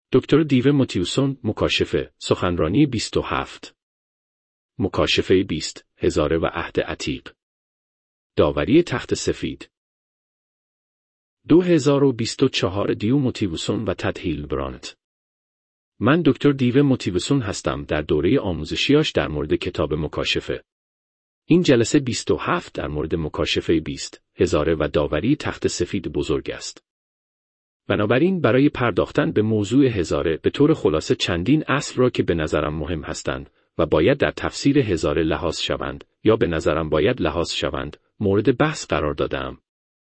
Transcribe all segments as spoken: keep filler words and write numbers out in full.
دکتر دیو موتیوسون، مکاشفه، سخنرانی بیست و هفت. مکاشفه بیست، هزاره و عهد عتیق. داوری تخت سفید. دو هزار و بیست و چهار دیو موتیوسون و تدهیل برانت. من دکتر دیو موتیوسون هستم در دوره آموزشیاش در مورد کتاب مکاشفه. این جلسه بیست و هفت در مورد مکاشفه بیست، هزاره و داوری تخت سفید بزرگ است. بنابراین برای پرداختن به موضوع هزاره به طور خلاصه چندین اصل را که به نظرم مهم هستند و باید در تفسیر هزاره لحاظ شوند یا به نظرم باید لحاظ شوند مورد بحث قرار دادم.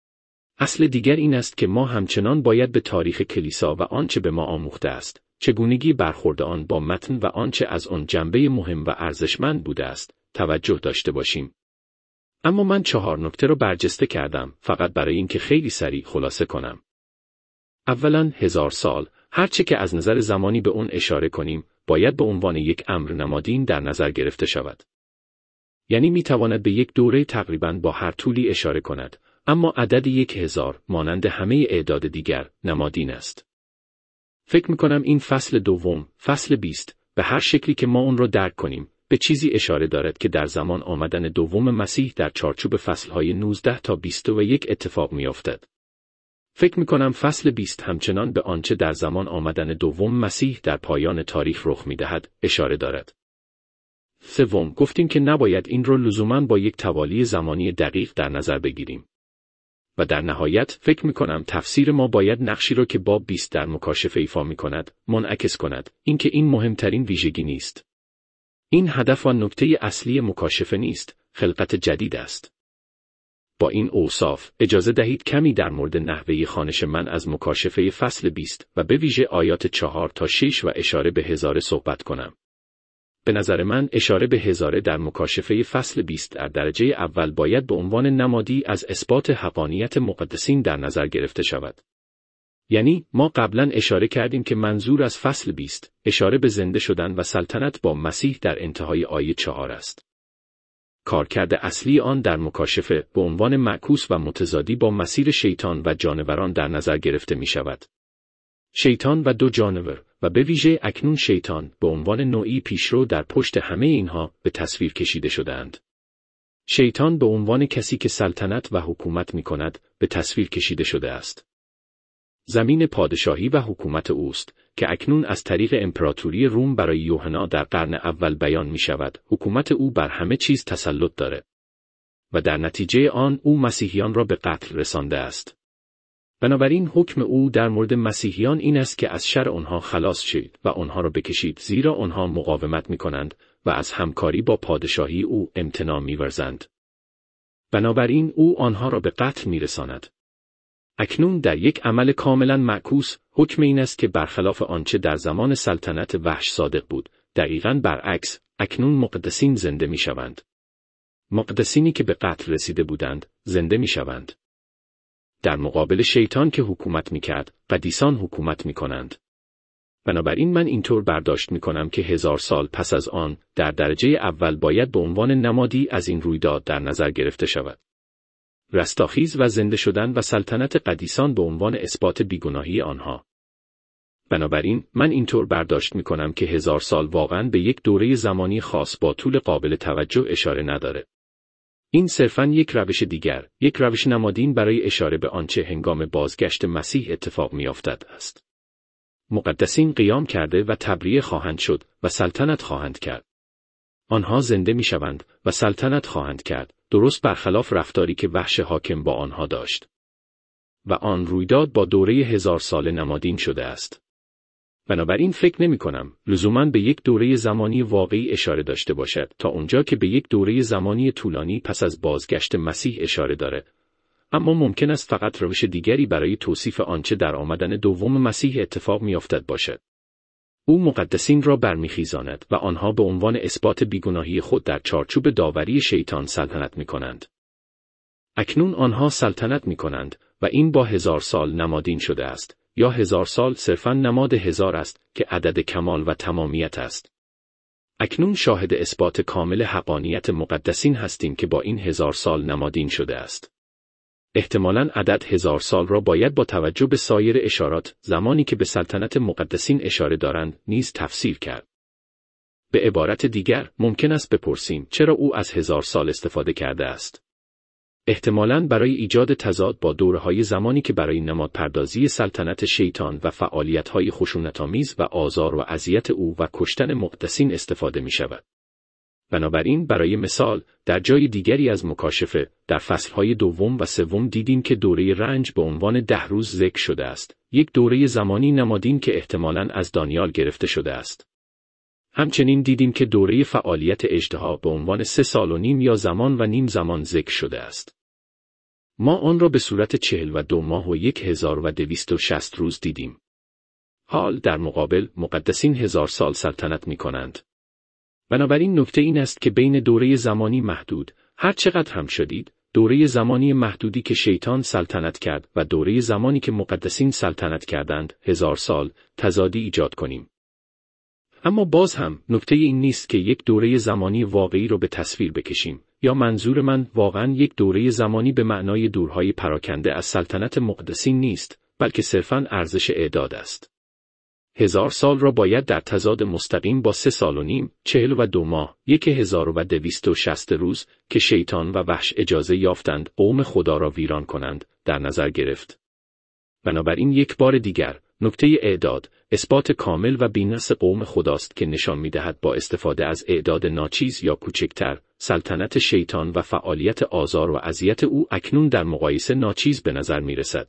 اصل دیگر این است که ما همچنان باید به تاریخ کلیسا و آنچه به ما آموخته است، چگونگی برخورد آن با متن و آنچه از آن جنبه مهم و ارزشمند بوده است، توجه داشته باشیم. اما من چهار نکته را برجسته کردم فقط برای اینکه خیلی سریع خلاصه کنم. اولاً هزار سال، هرچه که از نظر زمانی به اون اشاره کنیم، باید به عنوان یک امر نمادین در نظر گرفته شود. یعنی میتواند به یک دوره تقریباً با هر طولی اشاره کند، اما عدد یک هزار، مانند همه اعداد دیگر، نمادین است. فکر میکنم این فصل دوم، فصل بیست، به هر شکلی که ما اون را درک کنیم، به چیزی اشاره دارد که در زمان آمدن دوم مسیح در چارچوب فصلهای نوزده تا بیست و یک اتفاق میافتد. فکر میکنم فصل بیست همچنان به آنچه در زمان آمدن دوم مسیح در پایان تاریخ رخ میدهد اشاره دارد. سوم، گفتیم که نباید این را لزوماً با یک توالی زمانی دقیق در نظر بگیریم. و در نهایت فکر میکنم تفسیر ما باید نقشی را که باب بیست در مکاشفه ایفا میکند منعکس کند، اینکه این مهمترین ویژگی نیست. این هدف و نکته اصلی مکاشفه نیست، خلقت جدید است. با این اوصاف اجازه دهید کمی در مورد نحوه خوانش من از مکاشفه فصل بیست و به ویژه آیات چهار تا شش و اشاره به هزاره صحبت کنم. به نظر من اشاره به هزاره در مکاشفه فصل بیست در درجه اول باید به عنوان نمادی از اثبات حقانیت مقدسین در نظر گرفته شود. یعنی ما قبلا اشاره کردیم که منظور از فصل بیست اشاره به زنده شدن و سلطنت با مسیح در انتهای آیه چهار است. کارکرد اصلی آن در مکاشفه به عنوان معکوس و متضادی با مسیر شیطان و جانوران در نظر گرفته می شود. شیطان و دو جانور و به ویژه اکنون شیطان به عنوان نوعی پیشرو در پشت همه اینها به تصویر کشیده شده‌اند. شیطان به عنوان کسی که سلطنت و حکومت می کند به تصویر کشیده شده است. زمین پادشاهی و حکومت اوست که اکنون از طریق امپراتوری روم برای یوحنا در قرن اول بیان می شود. حکومت او بر همه چیز تسلط داره و در نتیجه آن او مسیحیان را به قتل رسانده است. بنابراین حکم او در مورد مسیحیان این است که از شر آنها خلاص شید و آنها را بکشید، زیرا آنها مقاومت می کنند و از همکاری با پادشاهی او امتناع می ورزند. بنابراین او آنها را به قتل می رساند. اکنون در یک عمل کاملا معکوس، حکم این است که برخلاف آنچه در زمان سلطنت وحش صادق بود، دقیقاً برعکس، اکنون مقدسین زنده می شوند. مقدسینی که به قتل رسیده بودند، زنده می شوند. در مقابل شیطان که حکومت می کرد، قدیسان حکومت می کنند. بنابراین من اینطور برداشت می کنم که هزار سال پس از آن، در درجه اول باید به عنوان نمادی از این رویداد در نظر گرفته شود. رستاخیز و زنده شدن و سلطنت قدیسان به عنوان اثبات بیگناهی آنها. بنابراین من اینطور برداشت می کنم که هزار سال واقعاً به یک دوره زمانی خاص با طول قابل توجه اشاره نداره. این صرفاً یک روش دیگر، یک روش نمادین برای اشاره به آنچه هنگام بازگشت مسیح اتفاق می افتد است. مقدسین قیام کرده و تبریه خواهند شد و سلطنت خواهند کرد. آنها زنده می شوند و سلطنت خواهند کرد، درست برخلاف رفتاری که وحش حاکم با آنها داشت. و آن رویداد با دوره هزار سال نمادین شده است. بنابراین فکر نمی کنم لزوماً به یک دوره زمانی واقعی اشاره داشته باشد تا اونجا که به یک دوره زمانی طولانی پس از بازگشت مسیح اشاره داره. اما ممکن است فقط روش دیگری برای توصیف آنچه در آمدن دوم مسیح اتفاق می افتد باشد. او مقدسین را برمیخیزاند و آنها به عنوان اثبات بیگناهی خود در چارچوب داوری شیطان سلطنت می کنند. اکنون آنها سلطنت می کنند و این با هزار سال نمادین شده است، یا هزار سال صرفاً نماد هزار است که عدد کمال و تمامیت است. اکنون شاهد اثبات کامل حقانیت مقدسین هستیم که با این هزار سال نمادین شده است. احتمالاً عدد هزار سال را باید با توجه به سایر اشارات زمانی که به سلطنت مقدسین اشاره دارند نیز تفسیر کرد. به عبارت دیگر ممکن است بپرسیم چرا او از هزار سال استفاده کرده است. احتمالاً برای ایجاد تضاد با دوره‌های زمانی که برای نمادپردازی سلطنت شیطان و فعالیت‌های خشونت‌آمیز و آزار و اذیت او و کشتن مقدسین استفاده می‌شود. بنابراین برای مثال در جای دیگری از مکاشفه در فصلهای دوم و سوم دیدیم که دوره رنج به عنوان ده روز ذکر شده است، یک دوره زمانی نمادین که احتمالاً از دانیال گرفته شده است. همچنین دیدیم که دوره فعالیت اژدها به عنوان سه سال و نیم یا زمان و نیم زمان ذکر شده است. ما آن را به صورت چهل و دو ماه و یک هزار و دویست و شصت روز دیدیم. حال در مقابل مقدسین هزار سال سلطنت می کنند. بنابراین نکته این است که بین دوره زمانی محدود، هر چقدر هم شدید، دوره زمانی محدودی که شیطان سلطنت کرد و دوره زمانی که مقدسین سلطنت کردند، هزار سال، تضادی ایجاد کنیم. اما باز هم نکته این نیست که یک دوره زمانی واقعی رو به تصویر بکشیم، یا منظور من واقعاً یک دوره زمانی به معنای دورهای پراکنده از سلطنت مقدسین نیست، بلکه صرفاً ارزش اعداد است. هزار سال را باید در تضاد مستقیم با سه سال و نیم، چهل و دو ماه، یک هزار و دویست و شصت روز که شیطان و وحش اجازه یافتند قوم خدا را ویران کنند، در نظر گرفت. بنابراین یک بار دیگر، نکته اعداد، اثبات کامل و بی‌نقص قوم خداست که نشان می‌دهد با استفاده از اعداد ناچیز یا کوچکتر، سلطنت شیطان و فعالیت آزار و اذیت او اکنون در مقایسه ناچیز به نظر می‌رسد.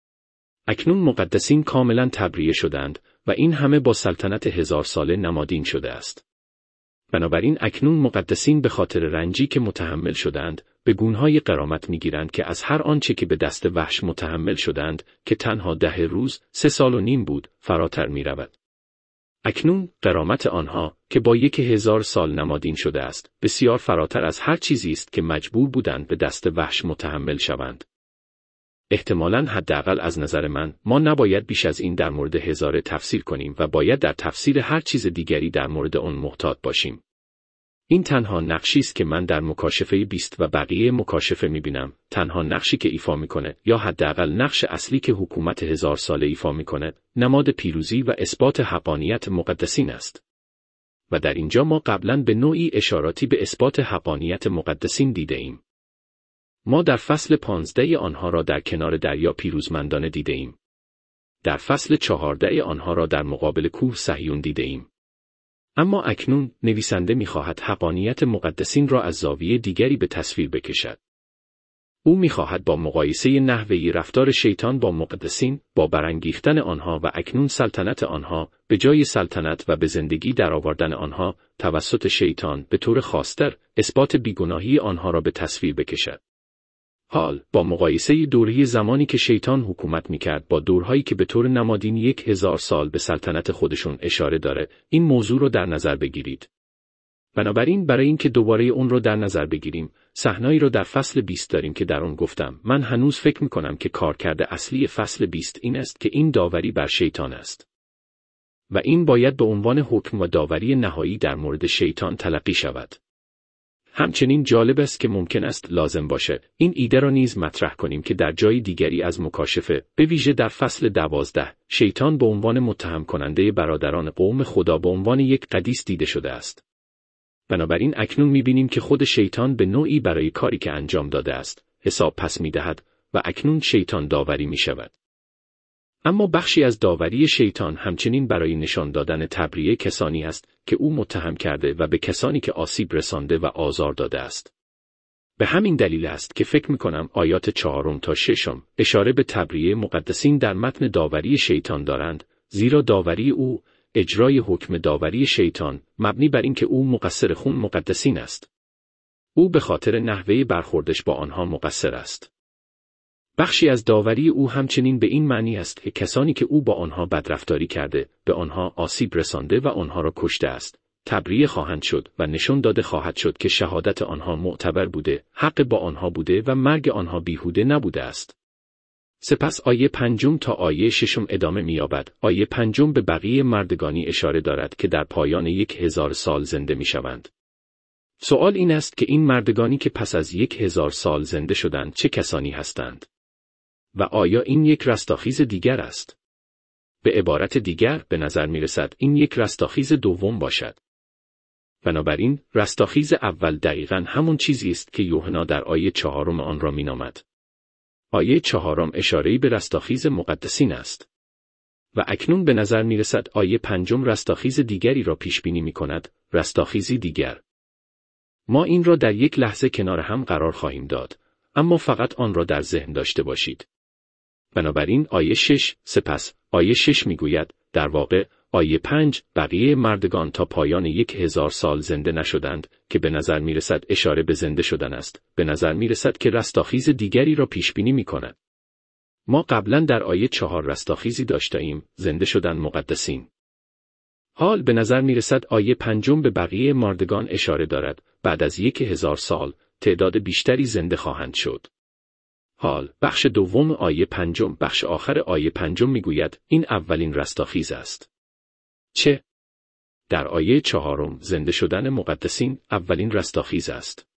اکنون مقدسین کاملاً تبریه شدند و این همه با سلطنت هزار ساله نمادین شده است. بنابراین اکنون مقدسین به خاطر رنجی که متحمل شدند، به گونهای غرامت می‌گیرند که از هر آنچه که به دست وحش متحمل شدند، که تنها ده روز، سه سال و نیم بود، فراتر می‌رود. اکنون غرامت آنها که با یک هزار سال نمادین شده است، بسیار فراتر از هر چیزی است که مجبور بودند به دست وحش متحمل شوند. احتمالاً حداقل از نظر من ما نباید بیش از این در مورد هزاره تفسیر کنیم و باید در تفسیر هر چیز دیگری در مورد آن محتاط باشیم. این تنها نقشی است که من در مکاشفه بیست و بقیه مکاشفه می‌بینم، تنها نقشی که ایفا می‌کنه یا حداقل نقش اصلی که حکومت هزار ساله ایفا می‌کنه، نماد پیروزی و اثبات حقانیت مقدسین است. و در اینجا ما قبلاً به نوعی اشاراتی به اثبات حقانیت مقدسین دیده ایم. ما در فصل پانزده آنها را در کنار دریا پیروزمندانه دیده ایم. در فصل چهارده آنها را در مقابل کوه صهیون دیده ایم. اما اکنون نویسنده می‌خواهد حقانیت مقدسین را از زاویه دیگری به تصویر بکشد. او می‌خواهد با مقایسه نحوه رفتار شیطان با مقدسین، با برانگیختن آنها و اکنون سلطنت آنها، به جای سلطنت و به زندگی درآوردن آنها توسط شیطان به طور خاص‌تر، اثبات بیگناهی آنها را به تصویر بکشد. حال با مقایسه دوره زمانی که شیطان حکومت میکرد با دورهایی که به طور نمادین یک هزار سال به سلطنت خودشون اشاره داره، این موضوع رو در نظر بگیرید. بنابراین برای اینکه دوباره اون رو در نظر بگیریم، صحنه‌ای رو در فصل بیست داریم که در اون گفتم من هنوز فکر میکنم که کارکرد اصلی فصل بیست این است که این داوری بر شیطان است. و این باید به عنوان حکم و داوری نهایی در مورد شیطان تلقی شود. همچنین جالب است که ممکن است لازم باشه این ایده را نیز مطرح کنیم که در جای دیگری از مکاشفه، به ویژه در فصل دوازده، شیطان به عنوان متهم کننده برادران قوم خدا به عنوان یک قدیس دیده شده است. بنابراین اکنون می‌بینیم که خود شیطان به نوعی برای کاری که انجام داده است، حساب پس می‌دهد و اکنون شیطان داوری می‌شود. اما بخشی از داوری شیطان همچنین برای نشان دادن تبریه کسانی است که او متهم کرده و به کسانی که آسیب رسانده و آزار داده است. به همین دلیل است که فکر می‌کنم آیات چهارم تا ششم اشاره به تبریه مقدسین در متن داوری شیطان دارند، زیرا داوری او، اجرای حکم داوری شیطان، مبنی بر اینکه او مقصر خون مقدسین است. او به خاطر نحوه برخوردش با آنها مقصر است. بخشی از داوری او همچنین به این معنی است که کسانی که او با آنها بدرفتاری کرده، به آنها آسیب رسانده و آنها را کشته است، تبریه خواهند شد و نشان داده خواهد شد که شهادت آنها معتبر بوده، حق با آنها بوده و مرگ آنها بیهوده نبوده است. سپس آیه پنجم تا آیه ششم ادامه می‌یابد. آیه پنجم به بقیه مردگانی اشاره دارد که در پایان یک هزار سال زنده می‌شوند. سوال این است که این مردگانی که پس از یک هزار سال زنده شدند چه کسانی هستند؟ و آیا این یک رستاخیز دیگر است؟ به عبارت دیگر به نظر می رسد این یک رستاخیز دوم باشد. بنابراین رستاخیز اول دقیقاً همون چیزی است که یوحنا در آیه چهارم آن را می نامد. آیه چهارم اشاره‌ای به رستاخیز مقدسین است. و اکنون به نظر می رسد آیه پنجم رستاخیز دیگری را پیش بینی می کند، رستاخیزی دیگر. ما این را در یک لحظه کنار هم قرار خواهیم داد، اما فقط آن را در ذهن داشته باشید. بنابراین آیه شش، سپس آیه شش می گوید، در واقع آیه پنج، بقیه مردگان تا پایان یک هزار سال زنده نشدند، که به نظر می رسد اشاره به زنده شدن است، به نظر می رسد که رستاخیز دیگری را پیش بینی می کند. ما قبلا در آیه چهار رستاخیزی داشتیم، زنده شدن مقدسین. حال به نظر می رسد آیه پنجم به بقیه مردگان اشاره دارد، بعد از یک هزار سال، تعداد بیشتری زنده خواهند شد. حال بخش دوم آیه پنجم، بخش آخر آیه پنجم می گوید، این اولین رستاخیز است. چه؟ در آیه چهارم زنده شدن مقدسین اولین رستاخیز است.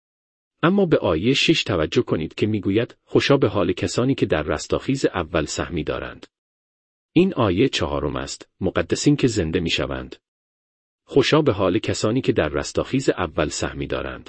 اما به آیه شش توجه کنید که میگوید خوشا به حال کسانی که در رستاخیز اول سهمی دارند. این آیه چهارم است، مقدسین که زنده میشوند. خوشا به حال کسانی که در رستاخیز اول سهمی دارند.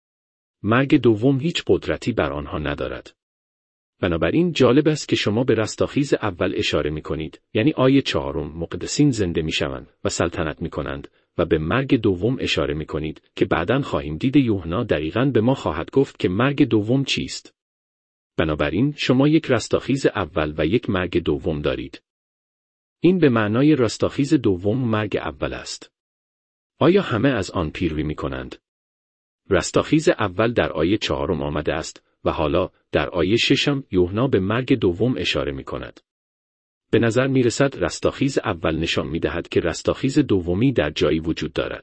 مرگ دوم هیچ قدرتی بر آنها ندارد. بنابراین جالب است که شما به رستاخیز اول اشاره می کنید، یعنی آیه چهارم مقدسین زنده می شوند و سلطنت می کنند، و به مرگ دوم اشاره می کنید که بعداً خواهیم دید یوحنا دقیقاً به ما خواهد گفت که مرگ دوم چیست. بنابراین شما یک رستاخیز اول و یک مرگ دوم دارید. این به معنای رستاخیز دوم مرگ اول است. آیا همه از آن پیروی می کنند؟ رستاخیز اول در آیه چهارم آمده است و حالا در آیه ششم یوحنا به مرگ دوم اشاره می کند. به نظر می رسد رستاخیز اول نشان می دهد که رستاخیز دومی در جایی وجود دارد.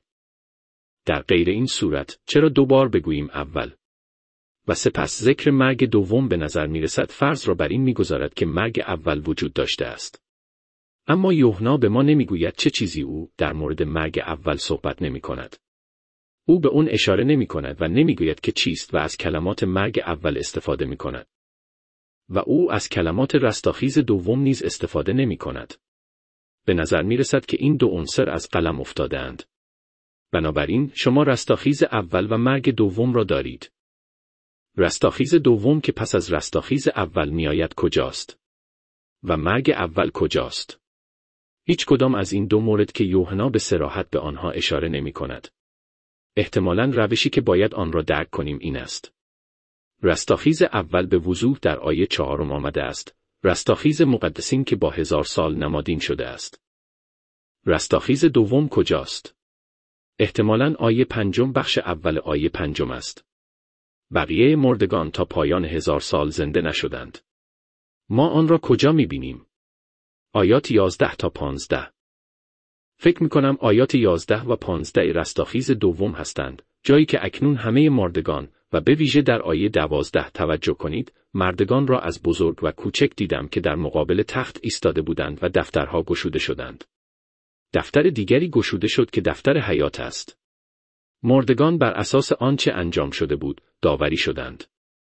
در غیر این صورت چرا دوبار بگوییم اول؟ و سپس ذکر مرگ دوم به نظر می رسد فرض را بر این می گذارد که مرگ اول وجود داشته است. اما یوحنا به ما نمی گوید چه چیزی او در مورد مرگ اول صحبت نمی کند. او به اون اشاره نمی کند و نمی گوید که چیست و از کلمات مرگ اول استفاده می کند. و او از کلمات رستاخیز دوم نیز استفاده نمی کند. به نظر می رسد که این دو عنصر از قلم افتاده‌اند. بنابراین شما رستاخیز اول و مرگ دوم را دارید. رستاخیز دوم که پس از رستاخیز اول می آید کجاست؟ و مرگ اول کجاست؟ هیچ کدام از این دو مورد که یوحنا به صراحت به آنها اشاره نمی کند. احتمالاً روشی که باید آن را درک کنیم این است. رستاخیز اول به وضوح در آیه چهارم آمده است، رستاخیز مقدسین که با هزار سال نمادین شده است. رستاخیز دوم کجاست؟ احتمالاً آیه پنجم بخش اول آیه پنجم است. بقیه مردگان تا پایان هزار سال زنده نشدند. ما آن را کجا می‌بینیم؟ آیات یازده تا پانزده. فکر می‌کنم آیات یازده و پانزده رستاخیز دوم هستند، جایی که اکنون همه مردگان و به ویژه در آیه دوازده توجه کنید، مردگان را از بزرگ و کوچک دیدم که در مقابل تخت ایستاده بودند و دفترها گشوده شدند. دفتر دیگری گشوده شد که دفتر حیات است. مردگان بر اساس آنچه انجام شده بود، داوری شدند.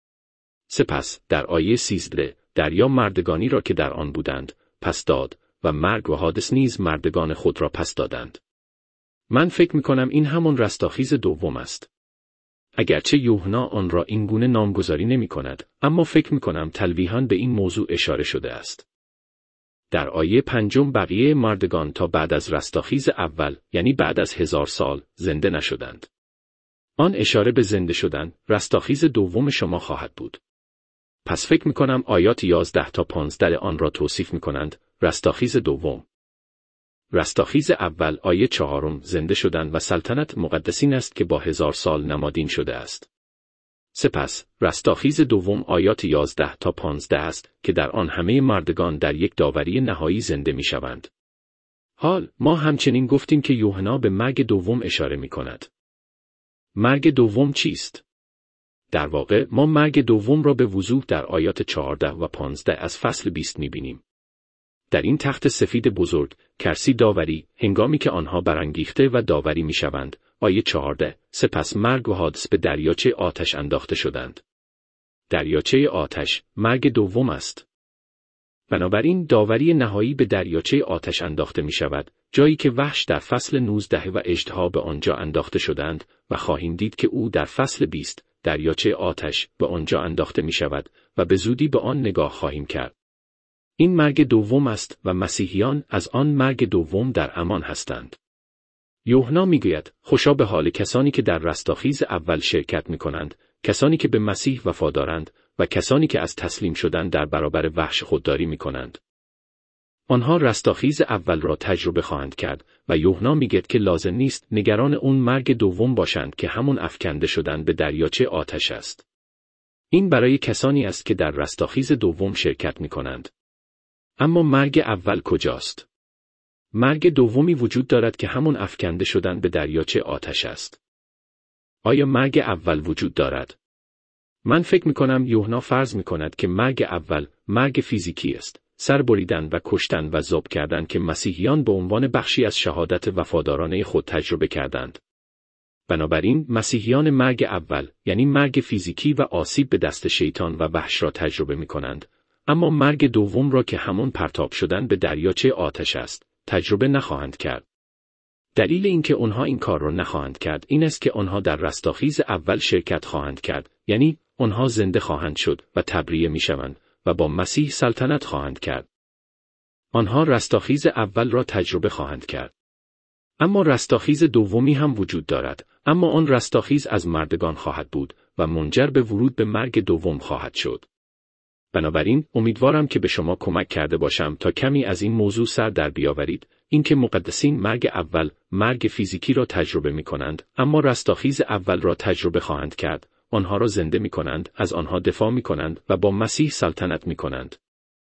سپس در آیه سیزده، دریا مردگانی را که در آن بودند، پس داد و مرگ و حادث نیز مردگان خود را پس دادند. من فکر می‌کنم این همان رستاخیز دوم است. اگرچه یوحنا آن را این گونه نامگذاری نمی‌کند، اما فکر می‌کنم تلویحاً به این موضوع اشاره شده است. در آیه پنجم بقیه مردگان تا بعد از رستاخیز اول، یعنی بعد از هزار سال، زنده نشدند. آن اشاره به زنده شدن، رستاخیز دوم شما خواهد بود. پس فکر می‌کنم آیات یازده تا پانزده آن را توصیف می‌کنند، رستاخیز دوم. رستاخیز اول آیه چهارم زنده شدن و سلطنت مقدسین است که با هزار سال نمادین شده است. سپس رستاخیز دوم آیات یازده تا پانزده است که در آن همه مردگان در یک داوری نهایی زنده می شوند. حال ما همچنین گفتیم که یوحنا به مرگ دوم اشاره می کند. مرگ دوم چیست؟ در واقع ما مرگ دوم را به وضوح در آیات چهارده و پانزده از فصل بیست می بینیم. در این تخت سفید بزرگ، کرسی داوری، هنگامی که آنها برانگیخته و داوری می شوند، آیه چهارده، سپس مرگ و حادث به دریاچه آتش انداخته شدند. دریاچه آتش، مرگ دوم است. بنابراین داوری نهایی به دریاچه آتش انداخته می شود، جایی که وحش در فصل نوزده و اژدها به آنجا انداخته شدند و خواهیم دید که او در فصل بیست، دریاچه آتش، به آنجا انداخته می شود و به زودی به آن نگاه خواهیم کرد. این مرگ دوم است و مسیحیان از آن مرگ دوم در امان هستند. یوحنا میگوید: خوشا به حال کسانی که در رستاخیز اول شرکت می کنند، کسانی که به مسیح وفادارند و کسانی که از تسلیم شدن در برابر وحش خودداری می کنند. آنها رستاخیز اول را تجربه خواهند کرد و یوحنا میگوید که لازم نیست نگران اون مرگ دوم باشند که همون افکنده شدن به دریاچه آتش است. این برای کسانی است که در رستاخیز دوم شرکت می کنند. اما مرگ اول کجاست؟ مرگ دومی وجود دارد که همون افکنده شدن به دریاچه آتش است. آیا مرگ اول وجود دارد؟ من فکر می کنم یوحنا فرض می کند که مرگ اول مرگ فیزیکی است، سر بریدن و کشتن و ذبح کردن که مسیحیان به عنوان بخشی از شهادت وفادارانه خود تجربه کردند. بنابراین مسیحیان مرگ اول یعنی مرگ فیزیکی و آسیب به دست شیطان و وحش را تجربه می کنند، اما مرگ دوم را که همون پرتاب شدن به دریاچه آتش است، تجربه نخواهند کرد. دلیل اینکه آنها این کار را نخواهند کرد این است که آنها در رستاخیز اول شرکت خواهند کرد، یعنی آنها زنده خواهند شد و تبریه می شوند و با مسیح سلطنت خواهند کرد. آنها رستاخیز اول را تجربه خواهند کرد. اما رستاخیز دومی هم وجود دارد، اما آن رستاخیز از مردگان خواهد بود و منجر به ورود به مرگ دوم خواهد شد. بنابراین امیدوارم که به شما کمک کرده باشم تا کمی از این موضوع سر در بیاورید، اینکه مقدسین مرگ اول مرگ فیزیکی را تجربه می کنند، اما رستاخیز اول را تجربه خواهند کرد، آنها را زنده می کنند، از آنها دفاع می کنند و با مسیح سلطنت می کنند.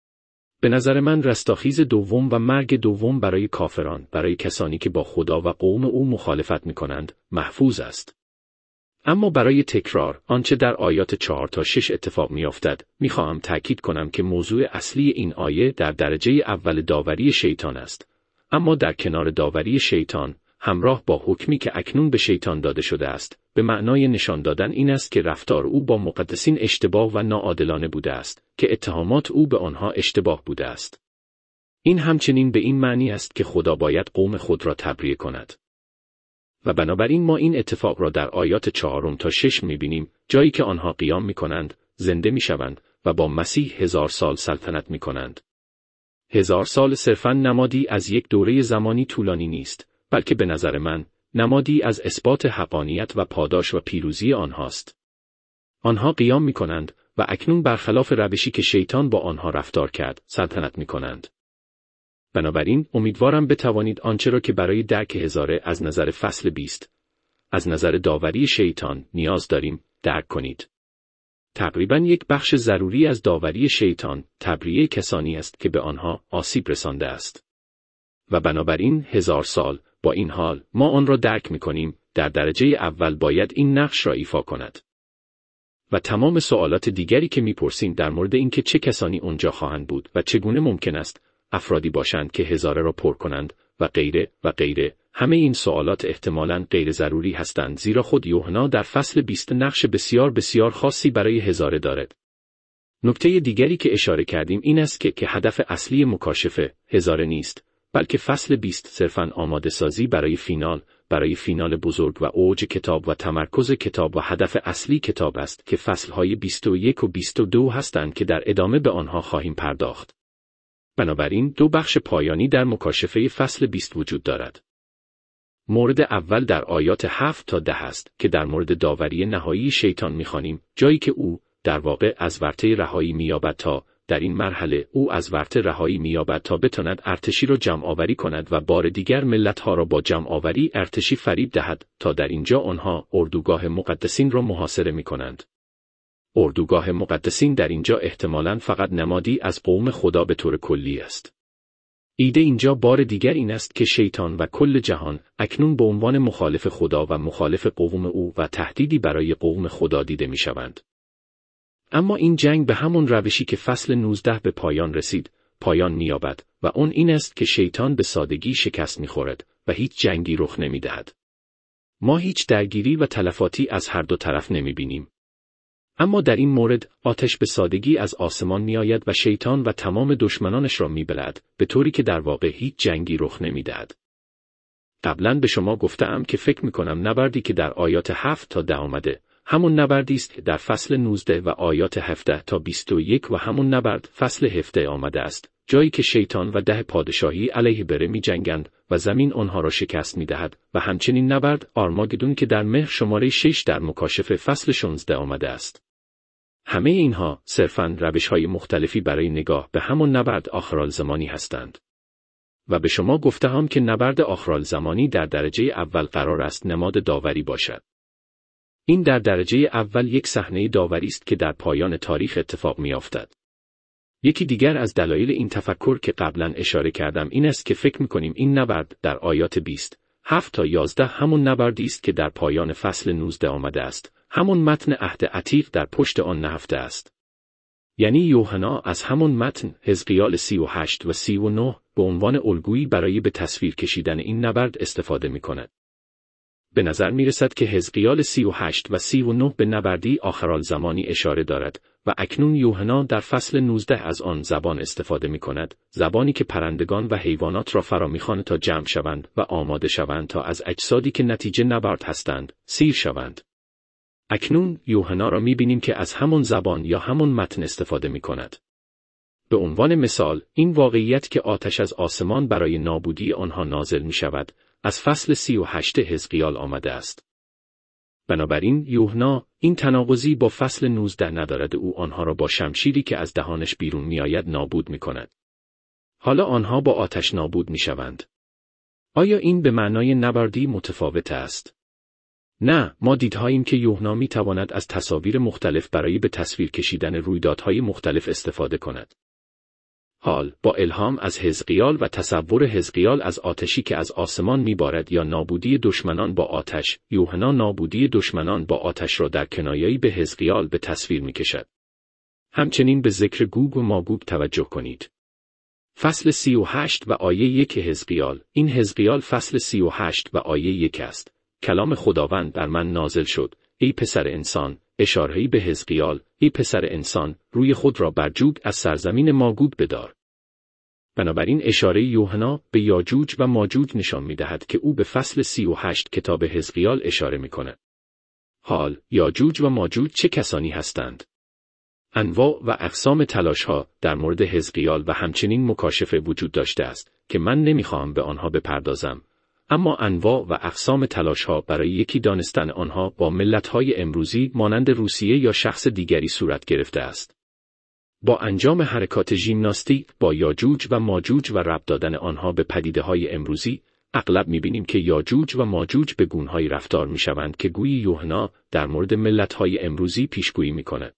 به نظر من رستاخیز دوم و مرگ دوم برای کافران، برای کسانی که با خدا و قوم او مخالفت می کنند، محفوظ است. اما برای تکرار آنچه در آیات چهار تا شش اتفاق می افتد، می خواهم تأکید کنم که موضوع اصلی این آیه در درجه اول داوری شیطان است. اما در کنار داوری شیطان، همراه با حکمی که اکنون به شیطان داده شده است، به معنای نشان دادن این است که رفتار او با مقدسین اشتباه و ناعادلانه بوده است، که اتهامات او به آنها اشتباه بوده است. این همچنین به این معنی است که خدا باید قوم خود را تبریه کند. و بنابراین ما این اتفاق را در آیات چهارم تا شش می‌بینیم، جایی که آنها قیام می‌کنند، زنده می‌شوند و با مسیح هزار سال سلطنت می‌کنند. هزار سال صرفاً نمادی از یک دوره زمانی طولانی نیست، بلکه به نظر من نمادی از اثبات حقانیت و پاداش و پیروزی آنهاست. آنها قیام می‌کنند و اکنون برخلاف روشی که شیطان با آنها رفتار کرد، سلطنت می‌کنند. بنابراین امیدوارم بتوانید آنچه را که برای درک هزاره از نظر فصل بیست، از نظر داوری شیطان نیاز داریم، درک کنید. تقریباً یک بخش ضروری از داوری شیطان، تبریه کسانی است که به آنها آسیب رسانده است. و بنابراین هزار سال، با این حال، ما آن را درک می‌کنیم، در درجه اول باید این نقش را ایفا کند. و تمام سوالات دیگری که می‌پرسیم در مورد اینکه چه کسانی اونجا خواهند بود و چگونه ممکن است افرادی باشند که هزاره را پر کنند و غیره و غیره، همه این سوالات احتمالاً غیر ضروری هستند، زیرا خود یوحنا در فصل بیست نقش بسیار بسیار خاصی برای هزاره دارد. نکته دیگری که اشاره کردیم این است که که هدف اصلی مکاشفه هزاره نیست، بلکه فصل بیست صرفاً آماده سازی برای فینال، برای فینال بزرگ و اوج کتاب و تمرکز کتاب و هدف اصلی کتاب است که فصلهای بیست و یک و بیست و دو هستند که در ادامه به آنها خواهیم پرداخت. بنابراین دو بخش پایانی در مکاشفه فصل بیست وجود دارد. مورد اول در آیات هفت تا ده است که در مورد داوری نهایی شیطان می‌خوانیم، جایی که او در واقع از ورطه رهایی می‌یابد تا در این مرحله او از ورطه رهایی می‌یابد تا بتواند ارتشی را جمع آوری کند و بار دیگر ملت‌ها را با جمع آوری ارتشی فریب دهد تا در اینجا آنها اردوگاه مقدسین را محاصره می‌کنند. اردوگاه مقدسین در اینجا احتمالاً فقط نمادی از قوم خدا به طور کلی است. ایده اینجا بار دیگر این است که شیطان و کل جهان اکنون به عنوان مخالف خدا و مخالف قوم او و تهدیدی برای قوم خدا دیده می شوند. اما این جنگ به همون روشی که فصل نوزده به پایان رسید، پایان می یابد و اون این است که شیطان به سادگی شکست می خورد و هیچ جنگی رخ نمی دهد. ما هیچ درگیری و تلفاتی از هر دو طرف نمی بینیم. اما در این مورد آتش به سادگی از آسمان می آید و شیطان و تمام دشمنانش را می بلعد، به طوری که در واقع هیچ جنگی رخ نمی دهد. قبلا به شما گفتم که فکر می کنم نبردی که در آیات هفت تا ده آمده، همون نبردی است که در فصل نوزده و آیات هفده تا بیست و یک و همون نبرد فصل هفده آمده است، جایی که شیطان و ده پادشاهی علیه بره می جنگند و زمین آنها را شکست می دهد و همچنین نبرد آرماگدون که در مهر شماره شش در مکاشفه فصل شانزده آمده است. همه اینها صرفاً روش‌های مختلفی برای نگاه به همون نبرد آخرالزمانی هستند. و به شما گفتم که نبرد آخرالزمانی در درجه اول قرار است نماد داوری باشد. این در درجه اول یک صحنه داوری است که در پایان تاریخ اتفاق می‌افتد. یکی دیگر از دلایل این تفکر که قبلا اشاره کردم این است که فکر می‌کنیم این نبرد در آیات بیست، هفت تا یازده همون نبردی است که در پایان فصل نوزده آمده است، همون متن عهد عتیق در پشت آن نهفته است. یعنی یوحنا از همون متن حزقیال سی و هشت و سی و نه به عنوان الگویی برای به تصویر کشیدن این نبرد استفاده می‌کند. به نظر می‌رسد که حزقیال سی و هشت و سی و نه به نبردی آخرالزمانی اشاره دارد و اکنون یوحنا در فصل نوزده از آن زبان استفاده می‌کند، زبانی که پرندگان و حیوانات را فرا می‌خواند تا جمع شوند و آماده شوند تا از اجسادی که نتیجه نبرد هستند سیر شوند. اکنون یوحنا را می‌بینیم که از همون زبان یا همون متن استفاده می‌کند. به عنوان مثال، این واقعیت که آتش از آسمان برای نابودی آنها نازل می‌شود، از فصل سی و هشت حزقیال آمده است. بنابراین یوحنا این تناقضی با فصل نوزده ندارد، او آنها را با شمشیری که از دهانش بیرون می‌آید نابود می‌کند. حالا آنها با آتش نابود می‌شوند. آیا این به معنای نبردی متفاوت است؟ نه، ما دیدهاییم که یوحنا می‌تواند از تصاویر مختلف برای به تصویر کشیدن رویدادهای مختلف استفاده کند. حال با الهام از حزقیال و تصور حزقیال از آتشی که از آسمان میبارد یا نابودی دشمنان با آتش، یوحنا نابودی دشمنان با آتش را در کنایه‌ای به حزقیال به تصویر میکشد. همچنین به ذکر گوگ و ماگوگ توجه کنید. فصل سی و هشت و آیه یک حزقیال، این حزقیال فصل سی و هشت و آیه یک است. کلام خداوند بر من نازل شد، ای پسر انسان، اشاره‌ای به حزقیال، ای پسر انسان، روی خود را بر جوگ از سرزمین ماگوگ بدار. بنابراین اشاره یوحنا به یاجوج و ماجوج نشان می‌دهد که او به فصل سی و هشت کتاب حزقیال اشاره می‌کند. حال یاجوج و ماجوج چه کسانی هستند؟ انواع و اقسام تلاش‌ها در مورد حزقیال و همچنین مکاشفه وجود داشته است که من نمی‌خواهم به آنها بپردازم. اما انواع و اقسام تلاش‌ها برای یکی دانستن آنها با ملت‌های امروزی مانند روسیه یا شخص دیگری صورت گرفته است. با انجام حرکات ژیمناستیک با یاجوج و ماجوج و ربط دادن آنها به پدیده‌های امروزی، اغلب می‌بینیم که یاجوج و ماجوج به گونه‌هایی رفتار می‌شوند که گویی یوحنا در مورد ملت‌های امروزی پیشگویی می‌کند.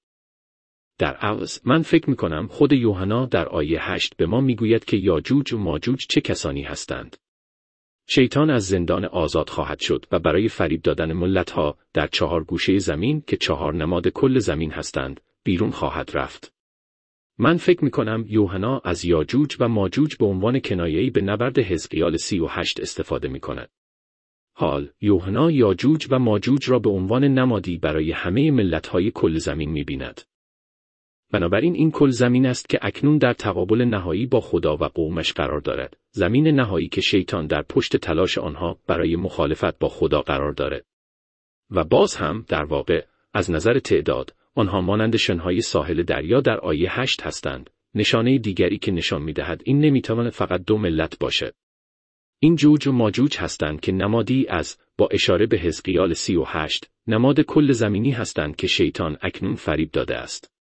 در عوض من فکر می‌کنم خود یوحنا در آیه هشت به ما می‌گوید که یاجوج و ماجوج چه کسانی هستند. شیطان از زندان آزاد خواهد شد و برای فریب دادن ملت‌ها در چهار گوشه زمین که چهار نماد کل زمین هستند، بیرون خواهد رفت. من فکر می‌کنم یوحنا از یاجوج و ماجوج به عنوان کنایه‌ای به نبرد حزقیال سی و هشت استفاده می‌کند. حال یوحنا یاجوج و ماجوج را به عنوان نمادی برای همه ملت‌های کل زمین می‌بیند. بنابراین این کل زمین است که اکنون در تقابل نهایی با خدا و قومش قرار دارد، زمین نهایی که شیطان در پشت تلاش آنها برای مخالفت با خدا قرار دارد. و باز هم در واقع از نظر تعداد آنها مانند شنهای ساحل دریا در آیه هشت هستند، نشانه دیگری که نشان می‌دهد این نمی‌تواند فقط دو ملت باشد. این جوج و ماجوج هستند که نمادی از با اشاره به حزقیال سی و هشت نماد کل زمینی هستند که شیطان اکنون فریب داده است.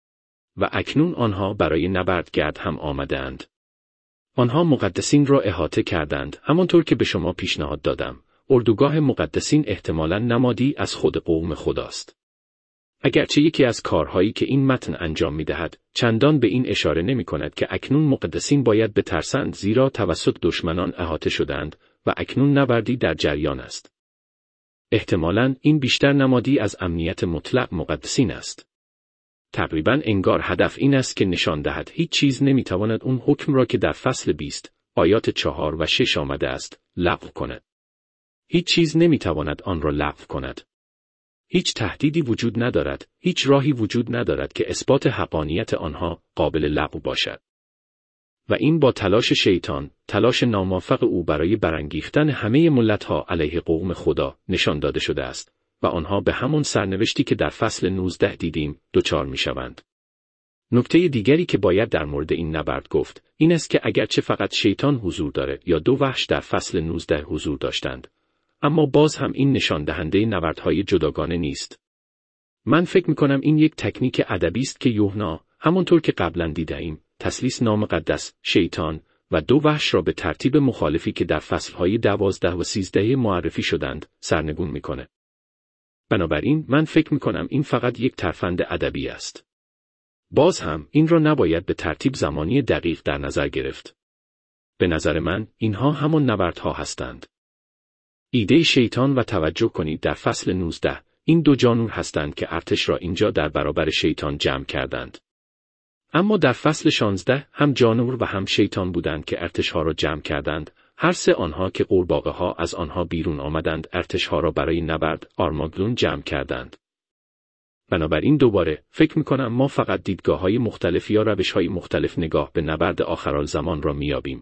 و اکنون آنها برای نبرد گرد هم آمدند. آنها مقدسین را احاطه کردند، همانطور که به شما پیشنهاد دادم. اردوگاه مقدسین احتمالاً نمادی از خود قوم خداست. اگرچه یکی از کارهایی که این متن انجام می‌دهد، چندان به این اشاره نمی‌کند که اکنون مقدسین باید بترسند زیرا توسط دشمنان احاطه شدند و اکنون نبردی در جریان است. احتمالاً این بیشتر نمادی از امنیت مطلق مقدسین است. تقریباً انگار هدف این است که نشان دهد هیچ چیز نمی‌تواند اون حکم را که در فصل بیست، آیات چهار و شش آمده است، لغو کند. هیچ چیز نمی‌تواند آن را لغو کند. هیچ تهدیدی وجود ندارد، هیچ راهی وجود ندارد که اثبات حقانیت آنها قابل لغو باشد. و این با تلاش شیطان، تلاش ناموفق او برای برانگیختن همه ملت‌ها علیه قوم خدا نشان داده شده است و آنها به همون سرنوشتی که در فصل نوزده دیدیم دچار می‌شوند. نکته دیگری که باید در مورد این نبرد گفت این است که اگرچه فقط شیطان حضور داره یا دو وحش در فصل نوزده حضور داشتند، اما باز هم این نشان دهنده نبردهای جداگانه نیست. من فکر می‌کنم این یک تکنیک ادبی است که یوحنا، همونطور که قبلا دیدیم، تثلیث نامقدس، شیطان و دو وحش را به ترتیب مخالفی که در فصلهای دوازده و سیزده معرفی شدند، سرنگون می‌کنه. بنابراین من فکر می‌کنم این فقط یک ترفند ادبی است. باز هم این را نباید به ترتیب زمانی دقیق در نظر گرفت. به نظر من اینها همان نبردها هستند. ایده شیطان و توجه کنید در فصل نوزده این دو جانور هستند که ارتش را اینجا در برابر شیطان جمع کردند. اما در فصل شانزده هم جانور و هم شیطان بودند که ارتشها را جمع کردند. هر سه آنها که قورباغه ها از آنها بیرون آمدند ارتشها را برای نبرد آرماگدون جمع کردند. بنابراین دوباره فکر می‌کنم ما فقط دیدگاه‌های مختلف یا روش‌های مختلف نگاه به نبرد آخرالزمان را می‌یابیم.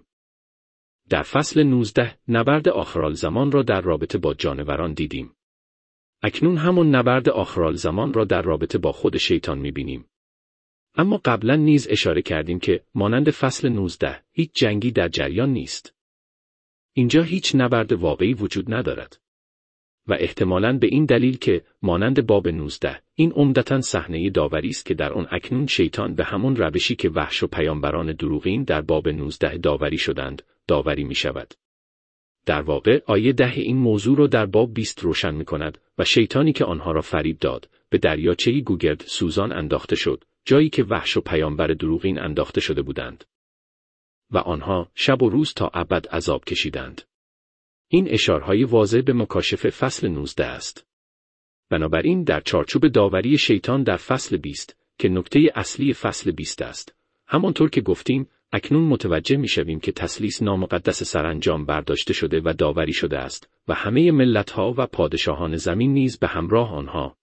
در فصل نوزده نبرد آخرالزمان را در رابطه با جانوران دیدیم. اکنون همون نبرد آخرالزمان را در رابطه با خود شیطان می‌بینیم. اما قبلا نیز اشاره کردیم که مانند فصل نوزده هیچ جنگی در جریان نیست. اینجا هیچ نبرد واقعی وجود ندارد. و احتمالاً به این دلیل که مانند باب نوزده این عمدتاً صحنه داوری است که در آن اکنون شیطان به همون روشی که وحش و پیامبران دروغین در باب نوزده داوری شدند داوری می شود. در واقع آیه ده این موضوع را در باب بیست روشن می کند و شیطانی که آنها را فریب داد به دریاچه‌ای گوگرد سوزان انداخته شد، جایی که وحش و پیامبر دروغین انداخته شده بودند. و آنها شب و روز تا ابد عذاب کشیدند. این اشارهای واضح به مکاشفه فصل نوزده است. بنابراین در چارچوب داوری شیطان در فصل بیست که نکته اصلی فصل بیست است، همانطور که گفتیم اکنون متوجه می‌شویم که تثلیث نامقدس سرانجام برداشته شده و داوری شده است و همه ملت‌ها و پادشاهان زمین نیز به همراه آنها.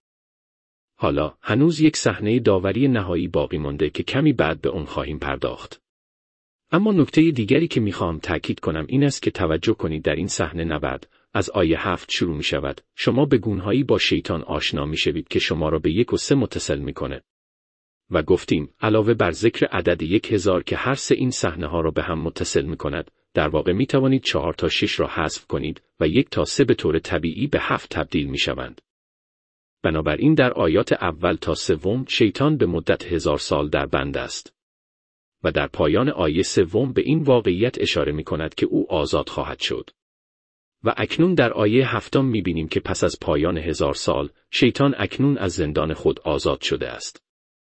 حالا هنوز یک صحنه داوری نهایی باقی مانده که کمی بعد به آن خواهیم پرداخت. اما نکته دیگری که میخوام تأکید کنم این است که توجه کنید در این صحنه نبرد از آیه هفت شروع می شود. شما به گونهایی با شیطان آشنا می شوید که شما را به یک و سه متصل می کنه. و گفتیم علاوه بر ذکر عدد یک هزار که هر سه این صحنه ها را به هم متصل می کند، در واقع می توانید چهار تا شش را حذف کنید و یک تا سه به طور طبیعی به هفت تبدیل می شوند. بنابراین در آیات اول تا سوم شیطان به مدت هزار سال در بند است. و در پایان آیه سوم به این واقعیت اشاره می کند که او آزاد خواهد شد. و اکنون در آیه هفتم می بینیم که پس از پایان هزار سال، شیطان اکنون از زندان خود آزاد شده است.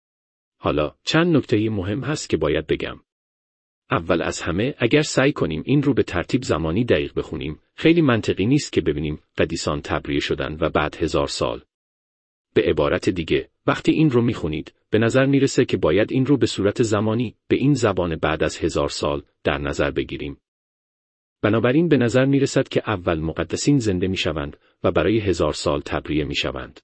حالا چند نکته مهم هست که باید بگم. اول از همه اگر سعی کنیم این رو به ترتیب زمانی دقیق بخونیم، خیلی منطقی نیست که ببینیم قدیسان تبریه شدن و بعد هزار سال. به عبارت دیگه، وقتی این رو میخونید، به نظر میرسه که باید این رو به صورت زمانی، به این زبان بعد از هزار سال، در نظر بگیریم. بنابراین به نظر میرسد که اول مقدسین زنده میشوند و برای هزار سال تبریه میشوند.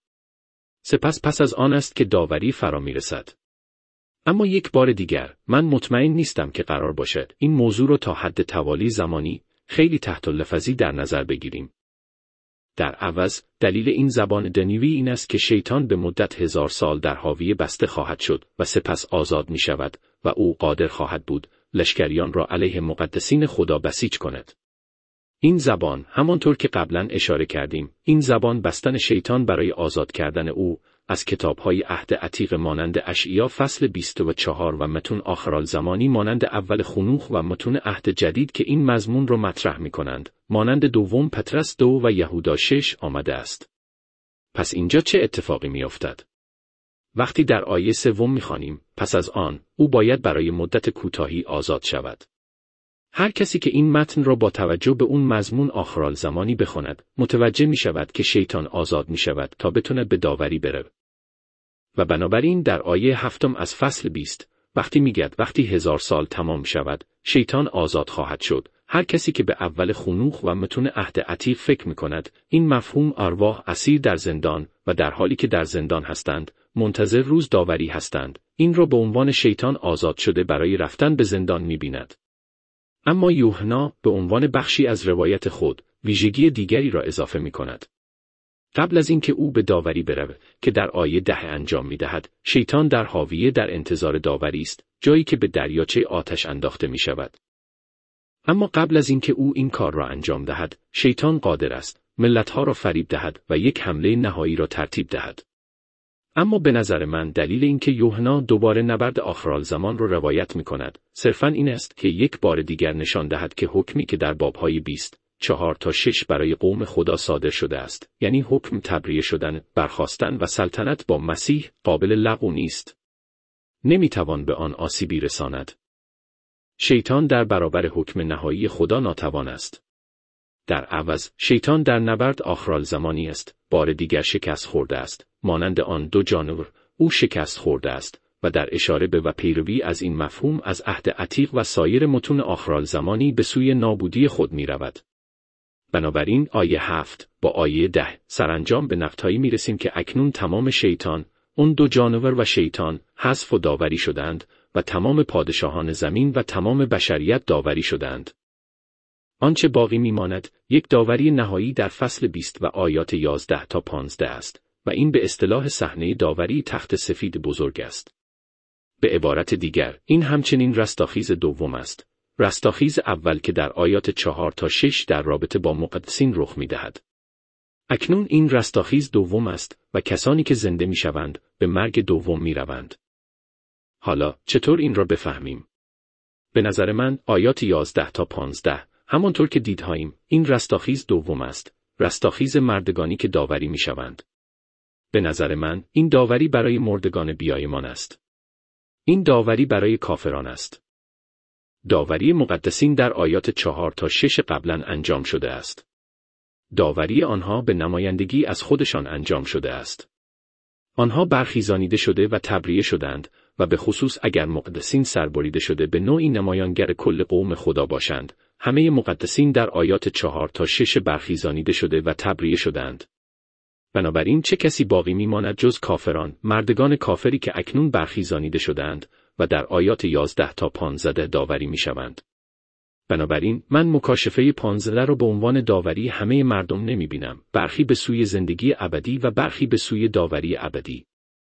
سپس پس از آن است که داوری فرا میرسد. اما یک بار دیگر، من مطمئن نیستم که قرار باشد این موضوع رو تا حد توالی زمانی، خیلی تحت اللفظی در نظر بگیریم. در عوض، دلیل این زبان دنیوی این است که شیطان به مدت هزار سال در حاویه بسته خواهد شد و سپس آزاد می شود و او قادر خواهد بود لشکریان را علیه مقدسین خدا بسیج کند. این زبان، همانطور که قبلا اشاره کردیم، این زبان بستن شیطان برای آزاد کردن او از کتاب‌های عهد عتیق مانند اشعیا فصل بیست و چهار و متون آخرالزمانی مانند اول خنوخ و متون عهد جدید که این مضمون را مطرح می‌کنند، مانند دوم پطرس دو و یهودا شش آمده است. پس اینجا چه اتفاقی می‌افتد؟ وقتی در آیه سوم می‌خوانیم، پس از آن، او باید برای مدت کوتاهی آزاد شود. هر کسی که این متن را با توجه به اون مضمون آخرالزمانی بخواند، متوجه می‌شود که شیطان آزاد می‌شود تا بتونه به داوری بره. و بنابراین در آیه هفتم از فصل بیست، وقتی میگد وقتی هزار سال تمام شود، شیطان آزاد خواهد شد، هر کسی که به اول خنوخ و متون عهد عتیق فکر می کند، این مفهوم ارواح اسیر در زندان و در حالی که در زندان هستند، منتظر روز داوری هستند، این را به عنوان شیطان آزاد شده برای رفتن به زندان می بیند. اما یوحنا به عنوان بخشی از روایت خود، ویژگی دیگری را اضافه می کند. قبل از اینکه او به داوری برود که در آیه ده انجام می دهد، شیطان در حاویه در انتظار داوری است، جایی که به دریاچه آتش انداخته می شود. اما قبل از اینکه او این کار را انجام دهد، شیطان قادر است ملتها را فریب دهد و یک حمله نهایی را ترتیب دهد. اما به نظر من دلیل اینکه یوحنا دوباره نبرد آخرالزمان را روایت می کند، صرفاً این است که یک بار دیگر نشان دهد که حکمی که در بابهای بیست، چهار تا شش برای قوم خدا صادر شده است، یعنی حکم تبریه شدن، برخاستن و سلطنت با مسیح، قابل لغو نیست. نمیتوان به آن آسیبی رساند. شیطان در برابر حکم نهایی خدا ناتوان است. در عوض، شیطان در نبرد آخرالزمانی است، بار دیگر شکست خورده است، مانند آن دو جانور، او شکست خورده است و در اشاره به و پیروی از این مفهوم از عهد عتیق و سایر متون آخرالزمانی به سوی نابودی خود می رود. بنابراین آیه هفت با آیه ده سرانجام به نقطه‌ای می رسیم که اکنون تمام شیطان، اون دو جانور و شیطان، حذف و داوری شدند و تمام پادشاهان زمین و تمام بشریت داوری شدند. آنچه باقی میماند، یک داوری نهایی در فصل بیست و آیات یازده تا پانزده است و این به اصطلاح صحنه داوری تخت سفید بزرگ است. به عبارت دیگر، این همچنین رستاخیز دوم است. رستاخیز اول که در آیات چهار تا شش در رابطه با مقدسین رخ می‌دهد. اکنون این رستاخیز دوم است و کسانی که زنده می‌شوند به مرگ دوم می‌روند. حالا چطور این را بفهمیم؟ به نظر من آیات یازده تا پانزده همانطور که دیدهاییم این رستاخیز دوم است، رستاخیز مردگانی که داوری می‌شوند. به نظر من این داوری برای مردگان بیایمان است. این داوری برای کافران است. داوری مقدسین در آیات چهار تا شش قبلا انجام شده است. داوری آنها به نمایندگی از خودشان انجام شده است. آنها برخیزانیده شده و تبریه شدند و به خصوص اگر مقدسین سربریده شده به نوعی نمایانگر کل قوم خدا باشند، همه مقدسین در آیات چهار تا شش برخیزانیده شده و تبریه شدند. بنابراین چه کسی باقی میماند جز کافران، مردگان کافری که اکنون برخیزانیده شدند و در آیات یازده تا پانزده داوری میشوند. بنابراین من مکاشفه پانزده را به عنوان داوری همه مردم نمی بینم، برخی به سوی زندگی ابدی و برخی به سوی داوری ابدی.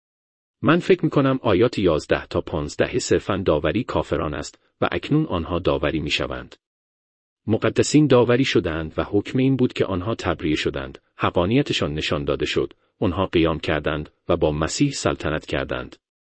من فکر می کنم آیات یازده تا پانزده صرفاً داوری کافران است و اکنون آنها داوری می شوند. مقدسین داوری شدند و حکم این بود که آنها تبریه شدند، حقانیتشان نشان داده شد، آنها قیام کردند و با مسیح سلطنت کردند.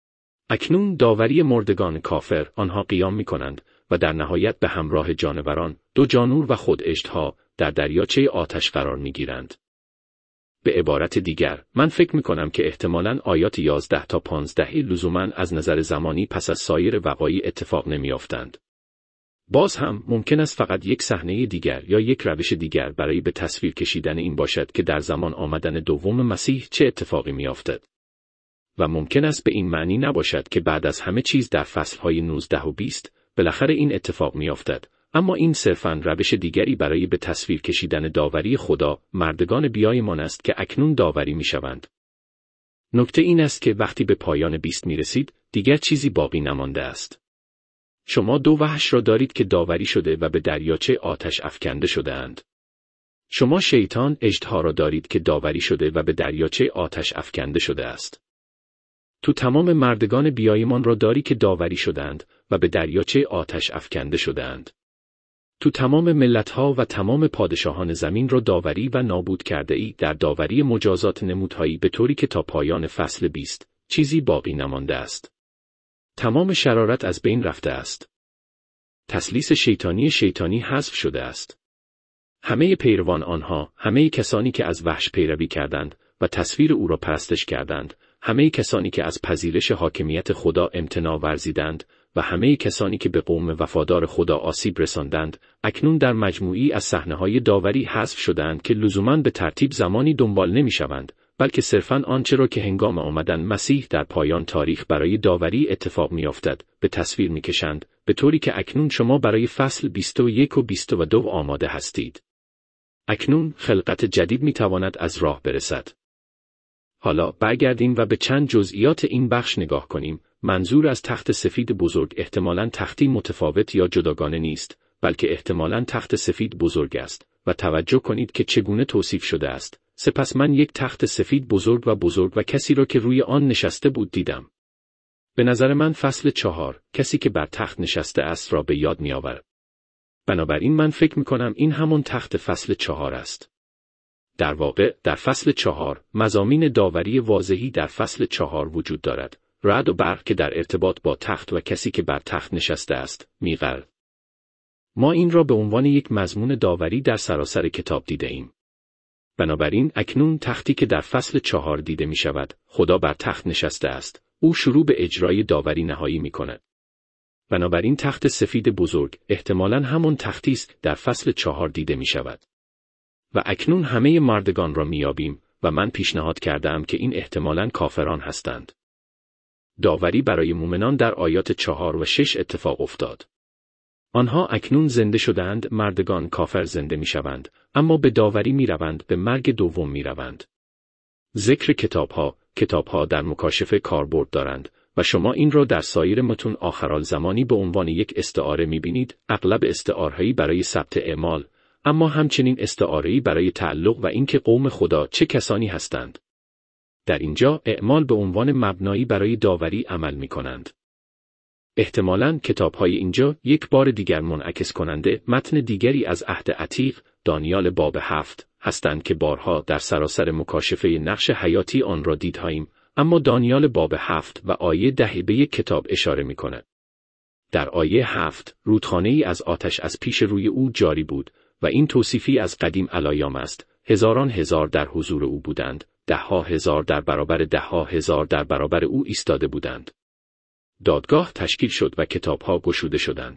اکنون داوری مردگان کافر، آنها قیام می کنند و در نهایت به همراه جانوران، دو جانور و خود اژدها در دریاچه آتش قرار می گیرند. به عبارت دیگر، من فکر می کنم که احتمالاً آیات یازده تا پانزده لزوماً از نظر زمانی پس از سایر وقایع اتفاق نمی افتند. باز هم ممکن است فقط یک صحنه دیگر یا یک روش دیگر برای به تصویر کشیدن این باشد که در زمان آمدن دوم مسیح چه اتفاقی می افتد. و ممکن است به این معنی نباشد که بعد از همه چیز در فصلهای نوزده و بیست بالاخره این اتفاق می افتد، اما این صرفاً روش دیگری برای به تصویر کشیدن داوری خدا، مردگان بیایمان است که اکنون داوری می شوند. نکته این است که وقتی به پایان بیست می رسید، دیگر چیزی باقی نمانده است. شما دو وحش را دارید که داوری شده و به دریاچه آتش افکنده شده اند. شما شیطان اژدها را دارید که داوری شده و به دریاچه آتش افکنده شده است. تو تمام مردگان بیایمان را داری که داوری شدند و به دریاچه آتش افکنده شدند. تو تمام ملتها و تمام پادشاهان زمین را داوری و نابود کرده ای در داوری مجازات نمودهایی به طوری که تا پایان فصل بیست چیزی باقی نمانده است. تمام شرارت از بین رفته است. تسلیس شیطانی شیطانی حذف شده است. همه پیروان آنها، همه کسانی که از وحش پیروی کردند و تصویر او را پرستش کردند، همه کسانی که از پذیرش حاکمیت خدا امتناع ورزیدند و همه کسانی که به قوم وفادار خدا آسیب رساندند، اکنون در مجموعی از صحنه‌های داوری حذف شدند که لزوماً به ترتیب زمانی دنبال نمی‌شوند بلکه صرفاً آنچه را که هنگام آمدن مسیح در پایان تاریخ برای داوری اتفاق می‌افتد به تصویر می‌کشند، به طوری که اکنون شما برای فصل بیست و یک و بیست و دو آماده هستید. اکنون خلقت جدید می‌تواند از راه برسد. حالا برگردیم و به چند جزئیات این بخش نگاه کنیم. منظور از تخت سفید بزرگ احتمالاً تختی متفاوت یا جداگانه نیست، بلکه احتمالاً تخت سفید بزرگ است و توجه کنید که چگونه توصیف شده است. سپس من یک تخت سفید بزرگ و بزرگ و کسی را که روی آن نشسته بود دیدم. به نظر من فصل چهار، کسی که بر تخت نشسته است را به یاد می‌آورد. بنابراین من فکر می‌کنم این همون تخت فصل چهار است. در واقع در فصل چهار مضامین داوری واضحی در فصل چهار وجود دارد. رعد و برق که در ارتباط با تخت و کسی که بر تخت نشسته است می‌غرد. ما این را به عنوان یک مضمون داوری در سراسر کتاب دیده ایم. بنابراین اکنون تختی که در فصل چهار دیده می شود، خدا بر تخت نشسته است. او شروع به اجرای داوری نهایی می کند. بنابراین تخت سفید بزرگ احتمالاً همون تختی است در فصل چهار دیده می شود. و اکنون همه مردگان را می یابیم و من پیشنهاد کردم که این احتمالاً کافران هستند. داوری برای مؤمنان در آیات چهار و شش اتفاق افتاد. آنها اکنون زنده شدند، مردگان کافر زنده می شوند، اما به داوری می روند، به مرگ دوم می روند. ذکر کتابها، کتابها در مکاشفه کاربرد دارند و شما این را در سایر متون آخرالزمانی به عنوان یک استعاره می بینید، اغلب استعارهایی برای ثبت اعمال، اما همچنین استعاره‌ای برای تعلق و اینکه قوم خدا چه کسانی هستند. در اینجا اعمال به عنوان مبنایی برای داوری عمل می کنند. احتمالاً کتاب‌های اینجا یک بار دیگر منعکس کننده متن دیگری از عهد عتیق، دانیال باب هفت، هستند که بارها در سراسر مکاشفه نقش حیاتی آن را دیدهاییم، اما دانیال باب هفت و آیه ده به یک کتاب اشاره می کند. در آیه هفت، رودخانه‌ای از آتش از پیش روی او جاری بود و این توصیفی از قدیم الایام است. هزاران هزار در حضور او بودند، دهها هزار در برابر دهها هزار در برابر او ایستاده بودند. دادگاه تشکیل شد و کتابها گشوده شدند.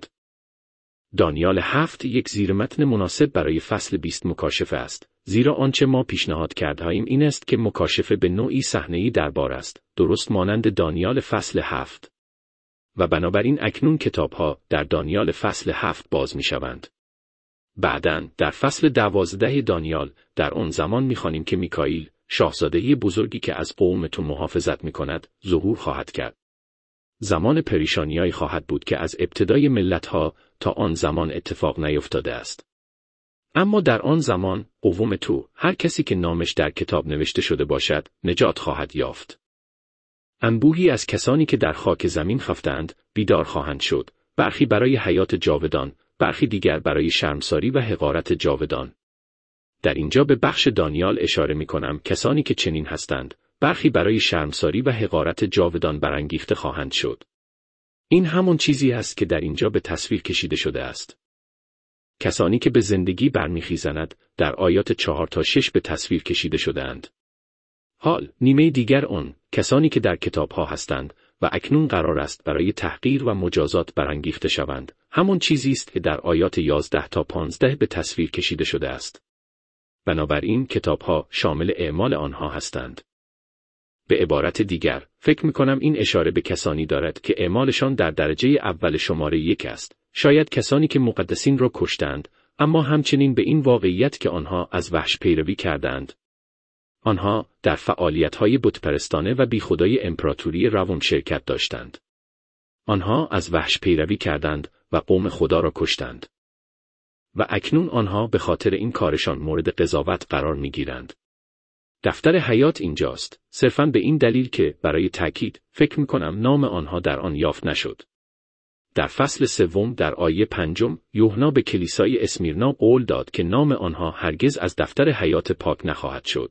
دانیال هفت یک زیرمتن مناسب برای فصل بیست مکاشفه است، زیرا آنچه ما پیشنهاد کردهاییم این است که مکاشفه به نوعی صحنه‌ای دربار است، درست مانند دانیال فصل هفت. و بنابراین اکنون کتابها در دانیال فصل هفت باز می شوند. بعداً در فصل دوازده دانیال در آن زمان می خوانیم که میکائیل، شاهزاده بزرگی که از قوم تو محافظت می کند، ظهور خواهد کرد. زمان پریشانیایی خواهد بود که از ابتدای ملت‌ها تا آن زمان اتفاق نیفتاده است. اما در آن زمان قوم تو، هر کسی که نامش در کتاب نوشته شده باشد، نجات خواهد یافت. انبوهی از کسانی که در خاک زمین خفتند، بیدار خواهند شد، برخی برای حیات جاودان، برخی دیگر برای شرمساری و حقارت جاودان. در اینجا به بخش دانیال اشاره می کنم، کسانی که چنین هستند، برخی برای شرمساری و حقارت جاودان برانگیخته خواهند شد. این همون چیزی است که در اینجا به تصویر کشیده شده است. کسانی که به زندگی برمیخیزند در آیات چهار تا شش به تصویر کشیده شده‌اند. حال نیمه دیگر آن کسانی که در کتابها هستند و اکنون قرار است برای تحقیر و مجازات برانگیخته شوند، همون چیزی است که در آیات یازده تا پانزده به تصویر کشیده شده است. بنابراین کتابها شامل اعمال آنها هستند. به عبارت دیگر، فکر می‌کنم این اشاره به کسانی دارد که اعمالشان در درجه اول شماره یک است، شاید کسانی که مقدسین را کشتند، اما همچنین به این واقعیت که آنها از وحش پیروی کردند. آنها در فعالیت‌های بتپرستانه و بیخدای امپراتوری روم شرکت داشتند. آنها از وحش پیروی کردند و قوم خدا را کشتند. و اکنون آنها به خاطر این کارشان مورد قضاوت قرار می‌گیرند. دفتر حیات اینجاست، صرفاً به این دلیل که برای تأکید فکر می‌کنم نام آنها در آن یافت نشد. در فصل سوم در آیه پنجم یوحنا به کلیسای اسمیرنا قول داد که نام آنها هرگز از دفتر حیات پاک نخواهد شد.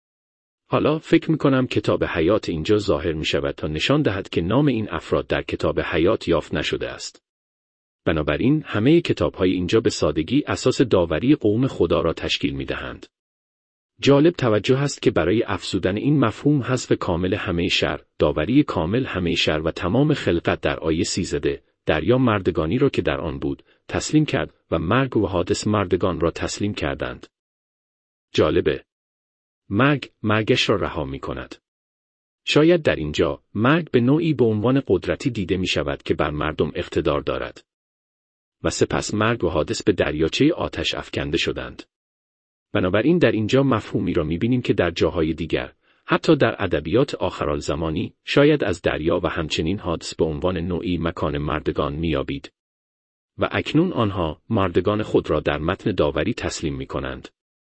حالا فکر می‌کنم کتاب حیات اینجا ظاهر می‌شود تا نشان دهد که نام این افراد در کتاب حیات یافت نشده است. بنابراین همه کتاب‌های اینجا به سادگی اساس داوری قوم خدا را تشکیل می‌دهند. جالب توجه است که برای افزودن این مفهوم حذف کامل همه شر، داوری کامل همه شر و تمام خلقت در آیه سیزده، دریا مردگانی را که در آن بود، تسلیم کرد و مرگ و حادث مردگان را تسلیم کردند. جالبه. مرگ مرگش را رها می کند. شاید در اینجا مرگ به نوعی به عنوان قدرتی دیده می شود که بر مردم اقتدار دارد. و سپس مرگ و حادث به دریاچه آتش افکنده شدند. بنابراین در اینجا مفهومی را می بینیم که در جاهای دیگر، حتی در ادبیات آخرالزمانی، شاید از دریا و همچنین حادث به عنوان نوعی مکان مردگان می یابید. و اکنون آنها مردگان خود را در متن داوری تسلیم می کنند.